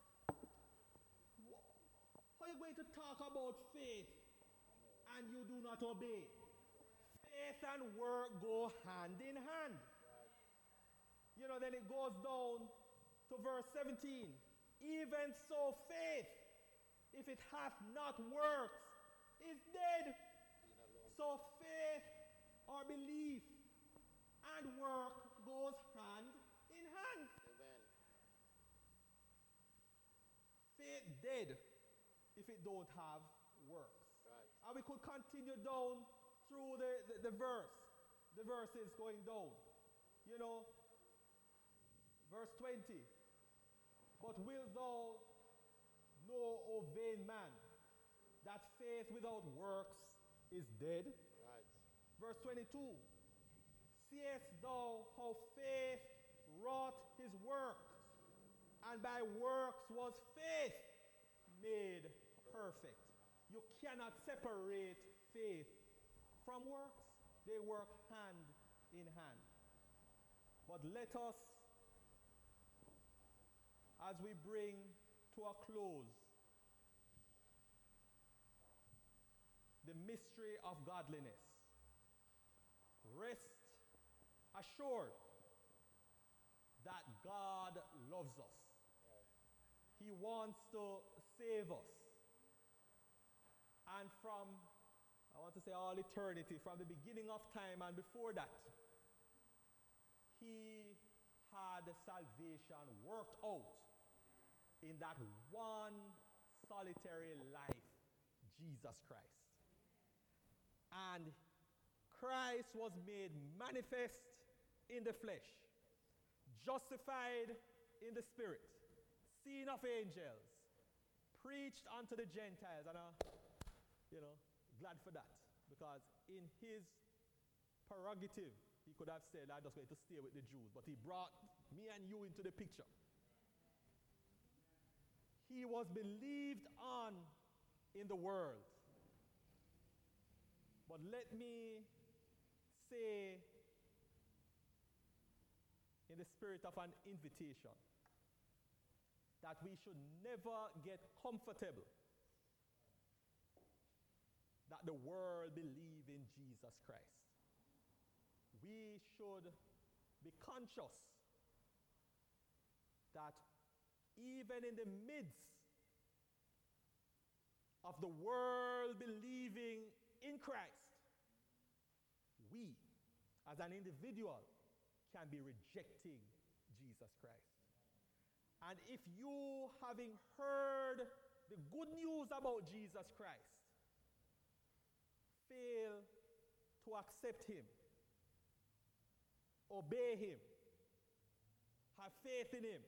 How are you going to talk about faith and you do not obey? Faith and work go hand in hand. You Then it goes down to verse 17. Even so faith, if it hath not works, is dead. So faith or belief and work goes hand in hand. Amen. Faith dead if it don't have works. Right. And we could continue down through the verse. The verse is going down. Verse 20. But wilt thou know, O vain man, that faith without works is dead? Right. Verse 22. Seest thou how faith wrought his works, and by works was faith made perfect. You cannot separate faith from works. They work hand in hand. But let us, as we bring to a close the mystery of godliness, rest assured that God loves us. He wants to save us. And from, I want to say all eternity, from the beginning of time and before that, he had salvation worked out in that one solitary life, Jesus Christ. And Christ was made manifest in the flesh, justified in the spirit, seen of angels, preached unto the Gentiles. And glad for that, because in his prerogative, he could have said, I'm just going to stay with the Jews, but he brought me and you into the picture. He was believed on in the world. But let me say, in the spirit of an invitation, that we should never get comfortable that the world believe in Jesus Christ. We should be conscious that even in the midst of the world believing in Christ, we, as an individual, can be rejecting Jesus Christ. And if you, having heard the good news about Jesus Christ, fail to accept him, obey him, have faith in him,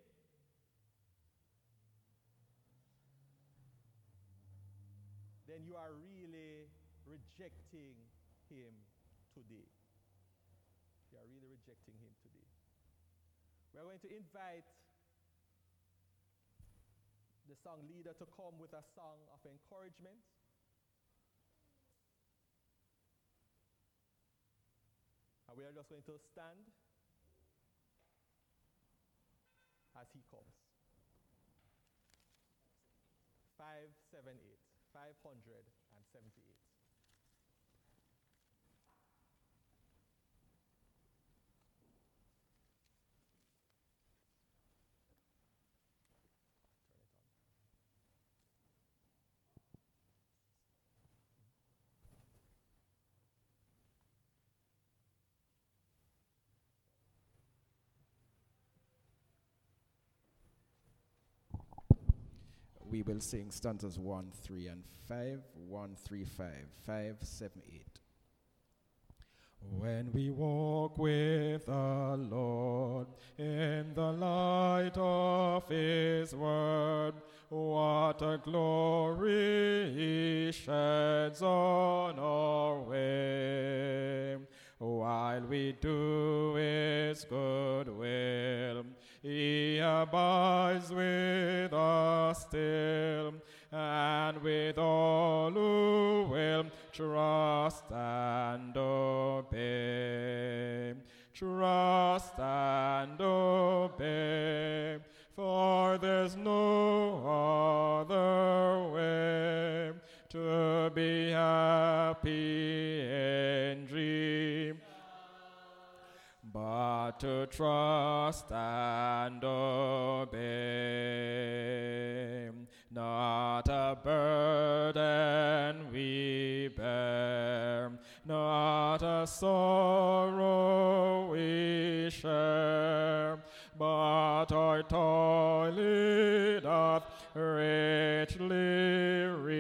then you are really rejecting him today. You are really rejecting him today. We're going to invite the song leader to come with a song of encouragement. And we are just going to stand as he comes. 578. 578. We will sing stanzas 1, 3, and 5. 1, 3, 5. 5, 7, 8. When we walk with the Lord in the light of his word, what a glory he sheds on our way. While we do his good will, he abides with us still, and with all who will trust and obey. Trust and obey, for there's no other way to be happy and dream but to trust and obey. Not a burden we bear, not a sorrow we share, but our toil doth richly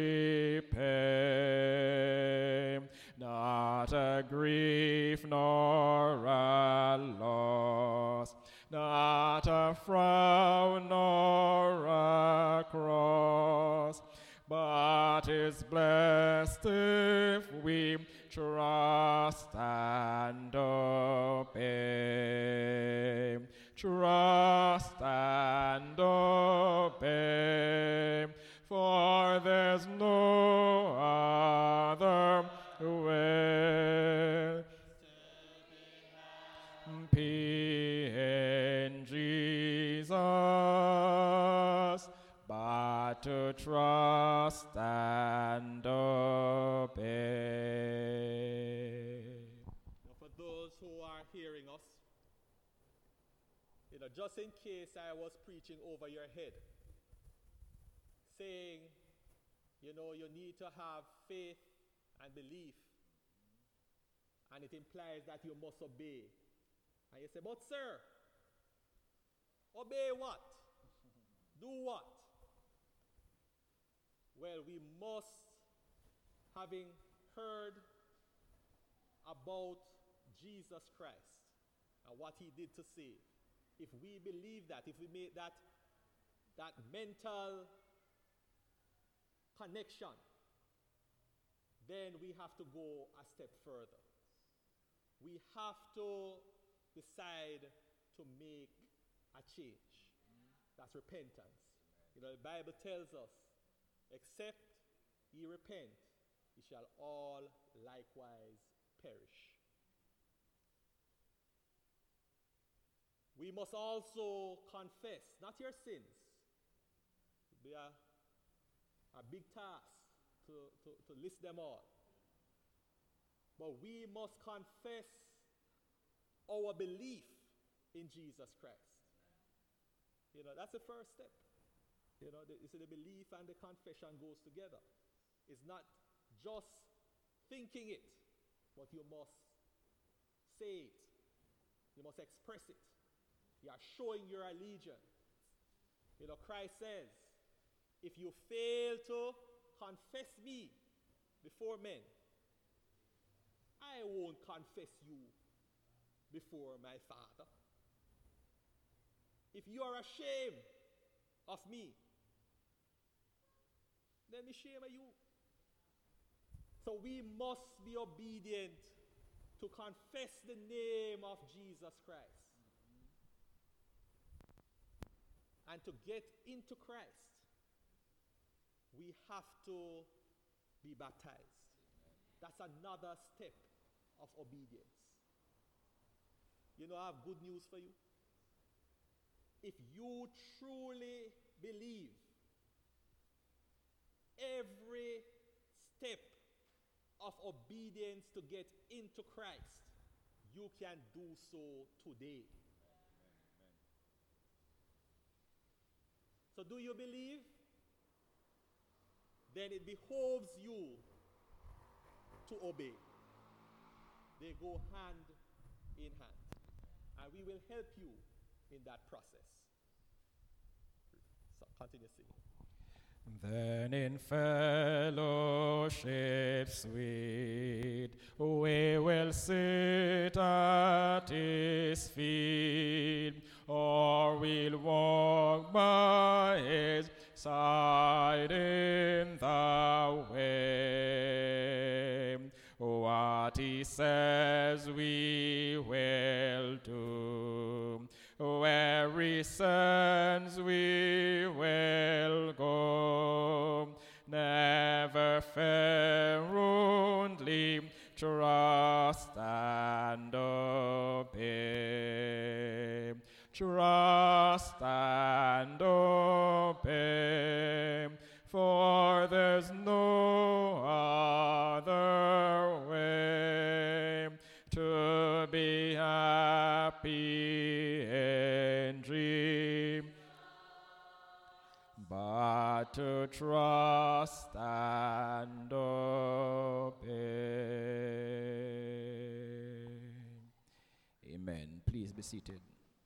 repay. Not a grief nor a loss, not a frown nor a cross, but is blessed if we trust and obey. Trust and obey, for there's no other way. In Jesus, but to trust and obey. For those who are hearing us, just in case I was preaching over your head, saying, you need to have faith and belief, and it implies that you must obey. And you say, but sir, obey what? Do what? Well, we must, having heard about Jesus Christ and what he did to save, if we believe that, if we make that mental connection, then we have to go a step further. We have to decide to make a change. That's repentance. The Bible tells us, except ye repent, ye shall all likewise perish. We must also confess, not your sins. It would be a big task to list them all. But we must confess our belief in Jesus Christ. That's the first step. The belief and the confession goes together. It's not just thinking it, but you must say it. You must express it. You are showing your allegiance. Christ says, if you fail to confess me before men, I won't confess you before my Father. If you are ashamed of me, then be ashamed of you. So we must be obedient to confess the name of Jesus Christ. And to get into Christ, we have to be baptized. That's another step of obedience. I have good news for you. If you truly believe, every step of obedience to get into Christ, you can do so today. So do you believe? Then it behoves you to obey. They go hand in hand. And we will help you in that process. So continue singing. Then in fellowship sweet, we will sit at his feet, or we'll walk by his side in the way. What he says we will do, where he sends we will go. Never fear, only trust and obey. Trust and obey, for there's no other way to be happy to trust and obey. Amen. Please be seated.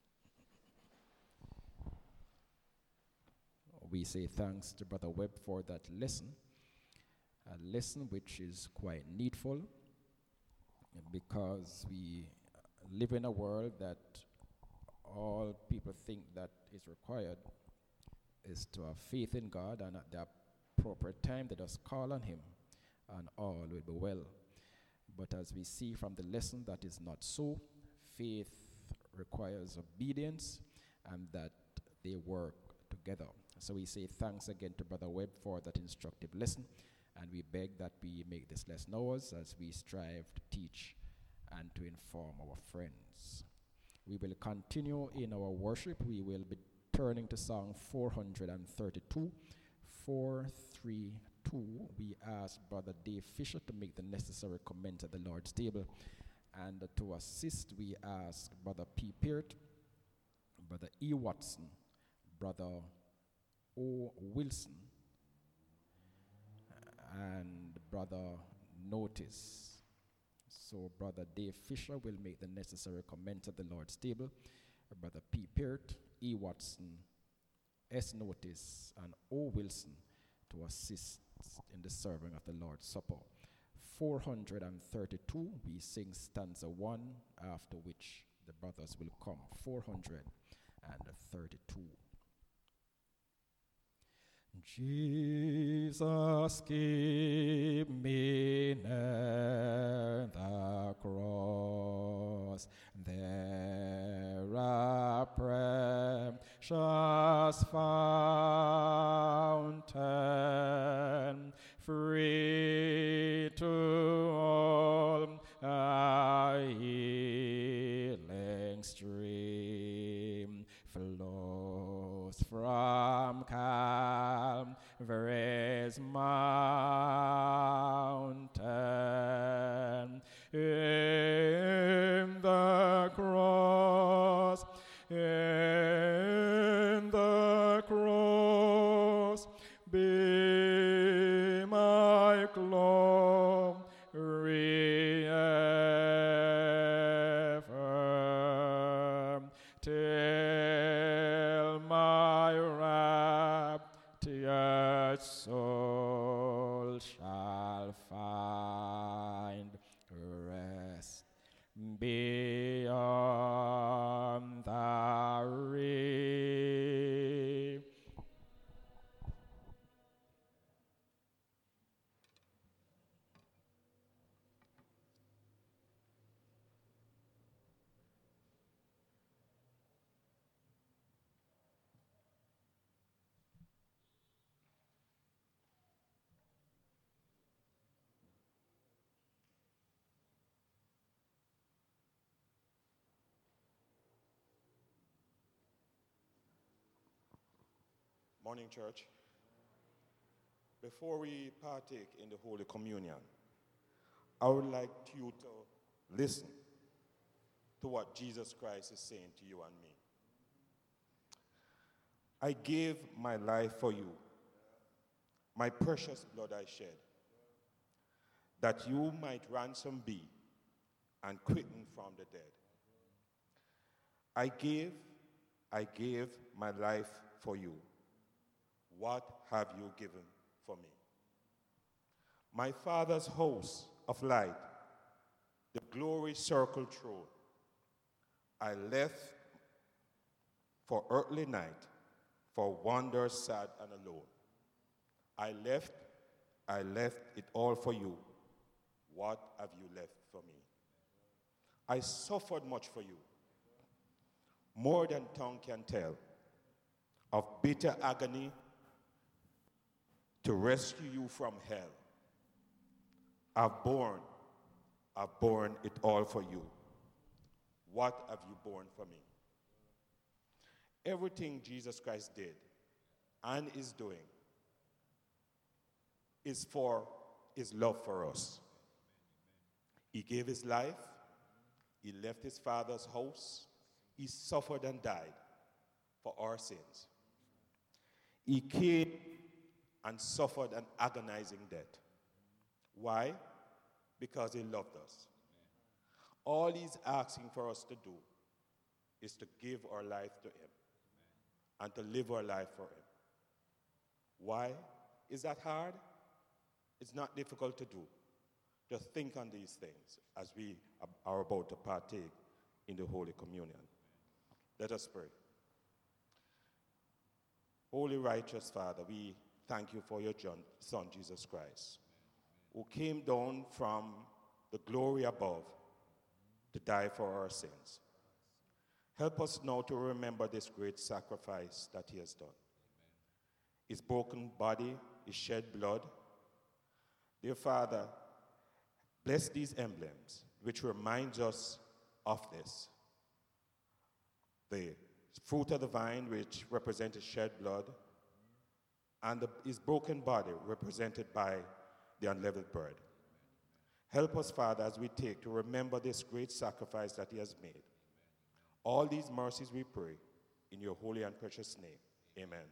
We say thanks to Brother Webb for that lesson, a lesson which is quite needful because we live in a world that all people think that is required is to have faith in God, and at the appropriate time they just call on Him and all will be well. But as we see from the lesson, that is not so. Faith requires obedience and that they work together. So we say thanks again to Brother Webb for that instructive lesson, and we beg that we make this lesson ours as we strive to teach and to inform our friends. We will continue in our worship. We will be turning to Song 432. 432. We ask Brother Dave Fisher to make the necessary comments at the Lord's table. And to assist, we ask Brother P. Peart, Brother E. Watson, Brother O. Wilson, and Brother Notice. So Brother Dave Fisher will make the necessary comments at the Lord's table. Brother P. Peart, E. Watson, S. Notice, and O. Wilson to assist in the serving of the Lord's Supper. 432, we sing stanza 1, after which the brothers will come. 432. Jesus, keep me near the cross, there a precious fountain, free to all, a healing stream flows from Calvary's mountain. In the cross, be my glory ever, till my raptured soul shall find rest beyond the river. Morning, church. Before we partake in the Holy Communion, I would like you to listen to what Jesus Christ is saying to you and me. I gave my life for you, my precious blood I shed, that you might ransom be and quicken from the dead. I gave my life for you. What have you given for me? My Father's house of light, the glory circled throne, I left for earthly night, for wonder sad and alone. I left it all for you. What have you left for me? I suffered much for you, more than tongue can tell, of bitter agony, to rescue you from hell. I've borne it all for you. What have you borne for me? Everything Jesus Christ did and is doing is for his love for us. He gave his life. He left his Father's house. He suffered and died for our sins. He came and suffered an agonizing death. Why? Because he loved us. All he's asking for us to do is to give our life to him and to live our life for him. Why? Is that hard? It's not difficult to do. Just think on these things as we are about to partake in the Holy Communion. Let us pray. Holy righteous Father, we thank you for your Son, Jesus Christ, who came down from the glory above to die for our sins. Help us now to remember this great sacrifice that he has done. His broken body, his shed blood. Dear Father, bless these emblems, which reminds us of this. The fruit of the vine, which represents his shed blood, and his broken body, represented by the unleavened bread. Help us, Father, as we take to remember this great sacrifice that he has made. All these mercies we pray in your holy and precious name. Amen.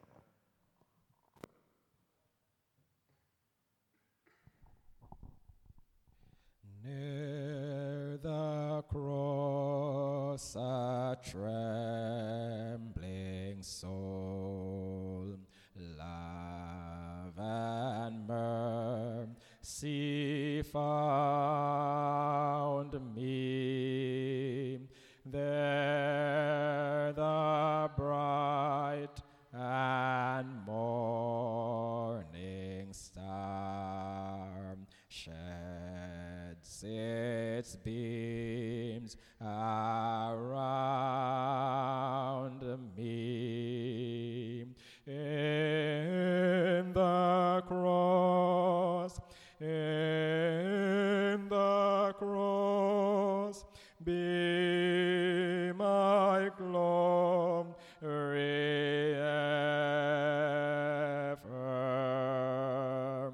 Near the cross, a trembling soul, love and mercy found me. There the bright and morning star sheds its beams around me. In the cross, be my glory ever,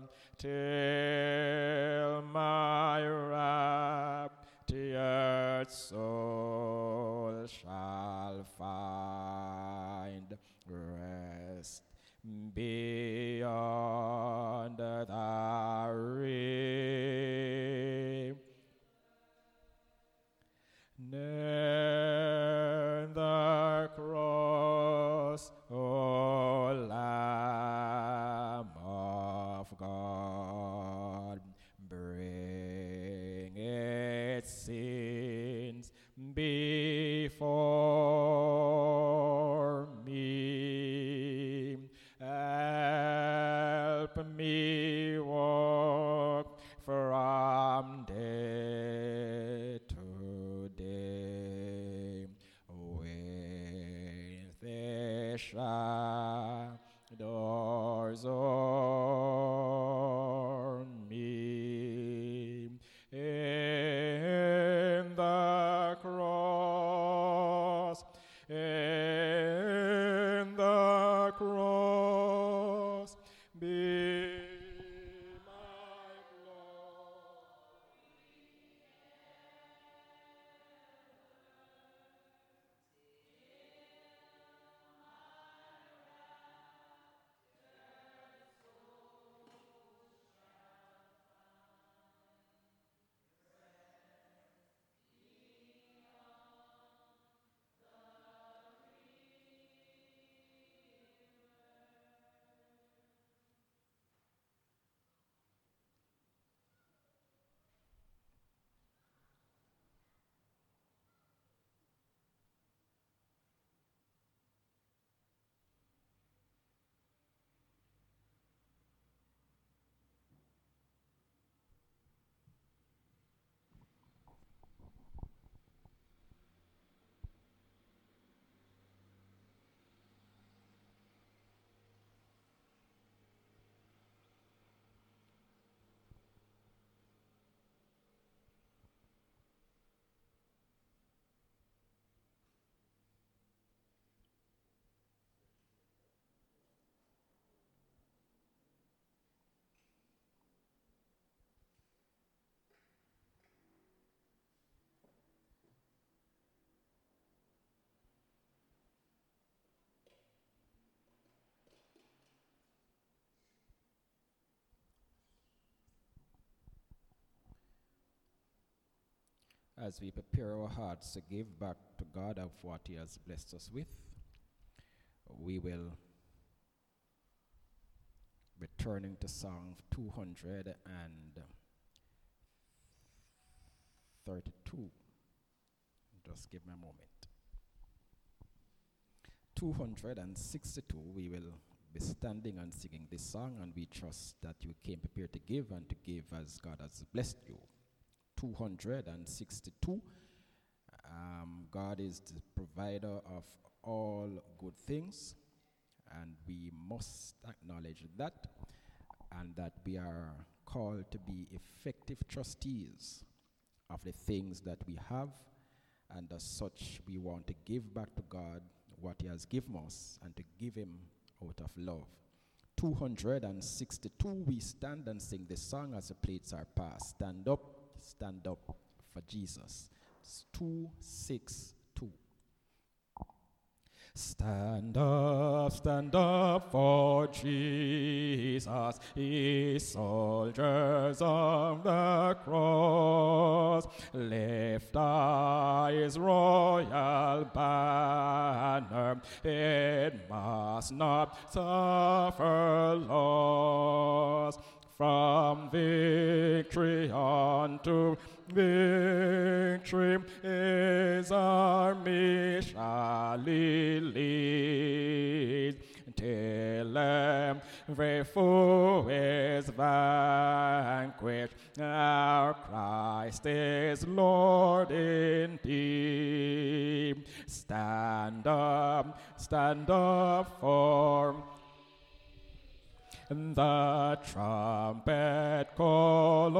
till my raptured soul shall find rest beyond the rim. Near the cross, O Lamb of God, bring its sins before me. Help me walk from day to day with the shadows o'er me. In the cross, be my glory. as we prepare our hearts to give back to God of what He has blessed us with, we will be turning to Psalm 232. Just give me a moment. 262, we will be standing and singing this song, and we trust that you came prepared to give and to give as God has blessed you. 262. God is the provider of all good things, and we must acknowledge that, and that we are called to be effective trustees of the things that we have, and as such we want to give back to God what He has given us and to give Him out of love. 262, we stand and sing this song as the plates are passed. Stand up for Jesus. It's 262. Stand up for Jesus, ye soldiers of the cross. Lift His royal banner, it must not suffer loss. From victory unto victory His army shall lead, till every foe is vanquished. Our Christ is Lord indeed. Stand up for the trumpet call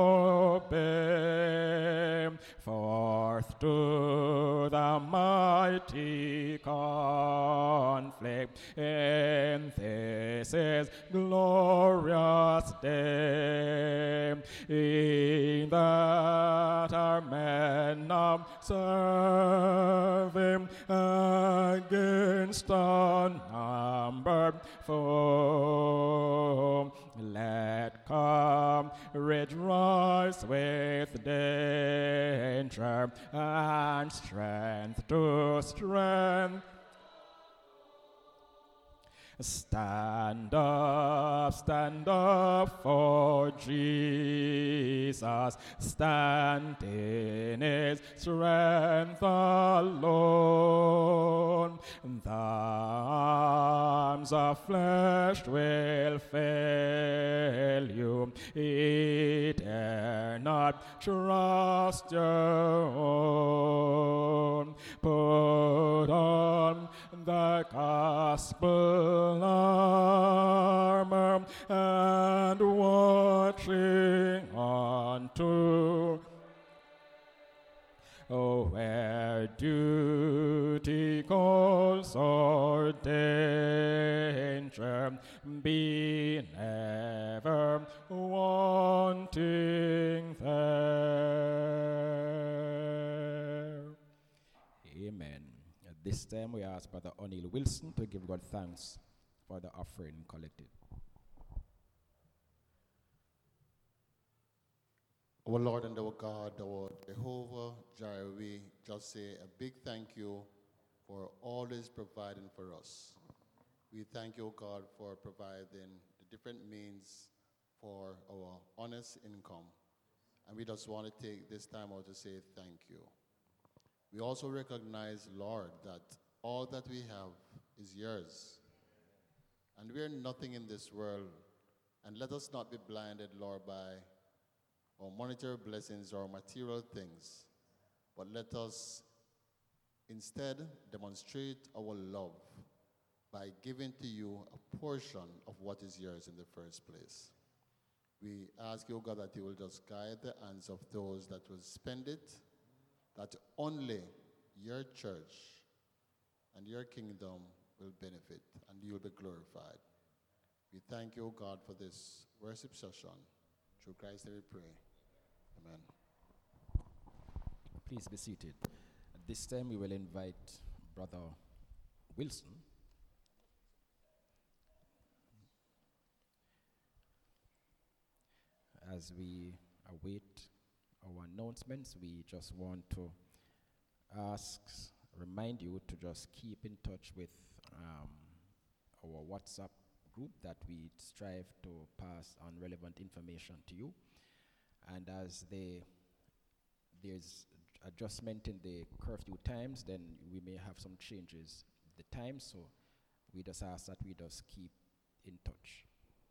obey, forth to the mighty conflict. And this is glorious day, in that our men of serving against unnumbered foe. Let courage rise with danger, and strength to strength. Stand up for Jesus, stand in His strength alone. The arms of flesh will fail you, it dare not trust your own. Put on the gospel armor and watching unto where duty calls or danger, be never wanting there. Amen. At this time, we ask Brother O'Neill Wilson to give God thanks for the offering collected. Our Lord and our God, our Jehovah Jireh, we just say a big thank you for always providing for us. We thank you, God, for providing the different means for our honest income. And we just want to take this time out to say thank you. We also recognize, Lord, that all that we have is yours. And we are nothing in this world. And let us not be blinded, Lord, by our monetary blessings or material things, but let us instead demonstrate our love by giving to you a portion of what is yours in the first place. We ask you, God, that you will just guide the hands of those that will spend it, that only your church and your kingdom will benefit and you will be glorified. We thank you, God, for this worship session. Through Christ we pray. Amen. Please be seated. At this time, we will invite Brother Wilson as we await our announcements, we just want to remind you to just keep in touch with our WhatsApp group that we strive to pass on relevant information to you. And as there's adjustment in the curfew times, then we may have some changes the time, so we just ask that we just keep in touch.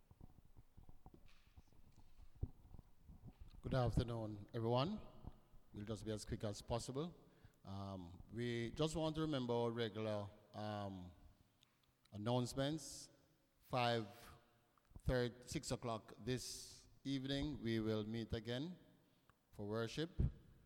Good afternoon, everyone. We'll just be as quick as possible. We just want to remember our regular announcements. 6 o'clock this evening, we will meet again for worship.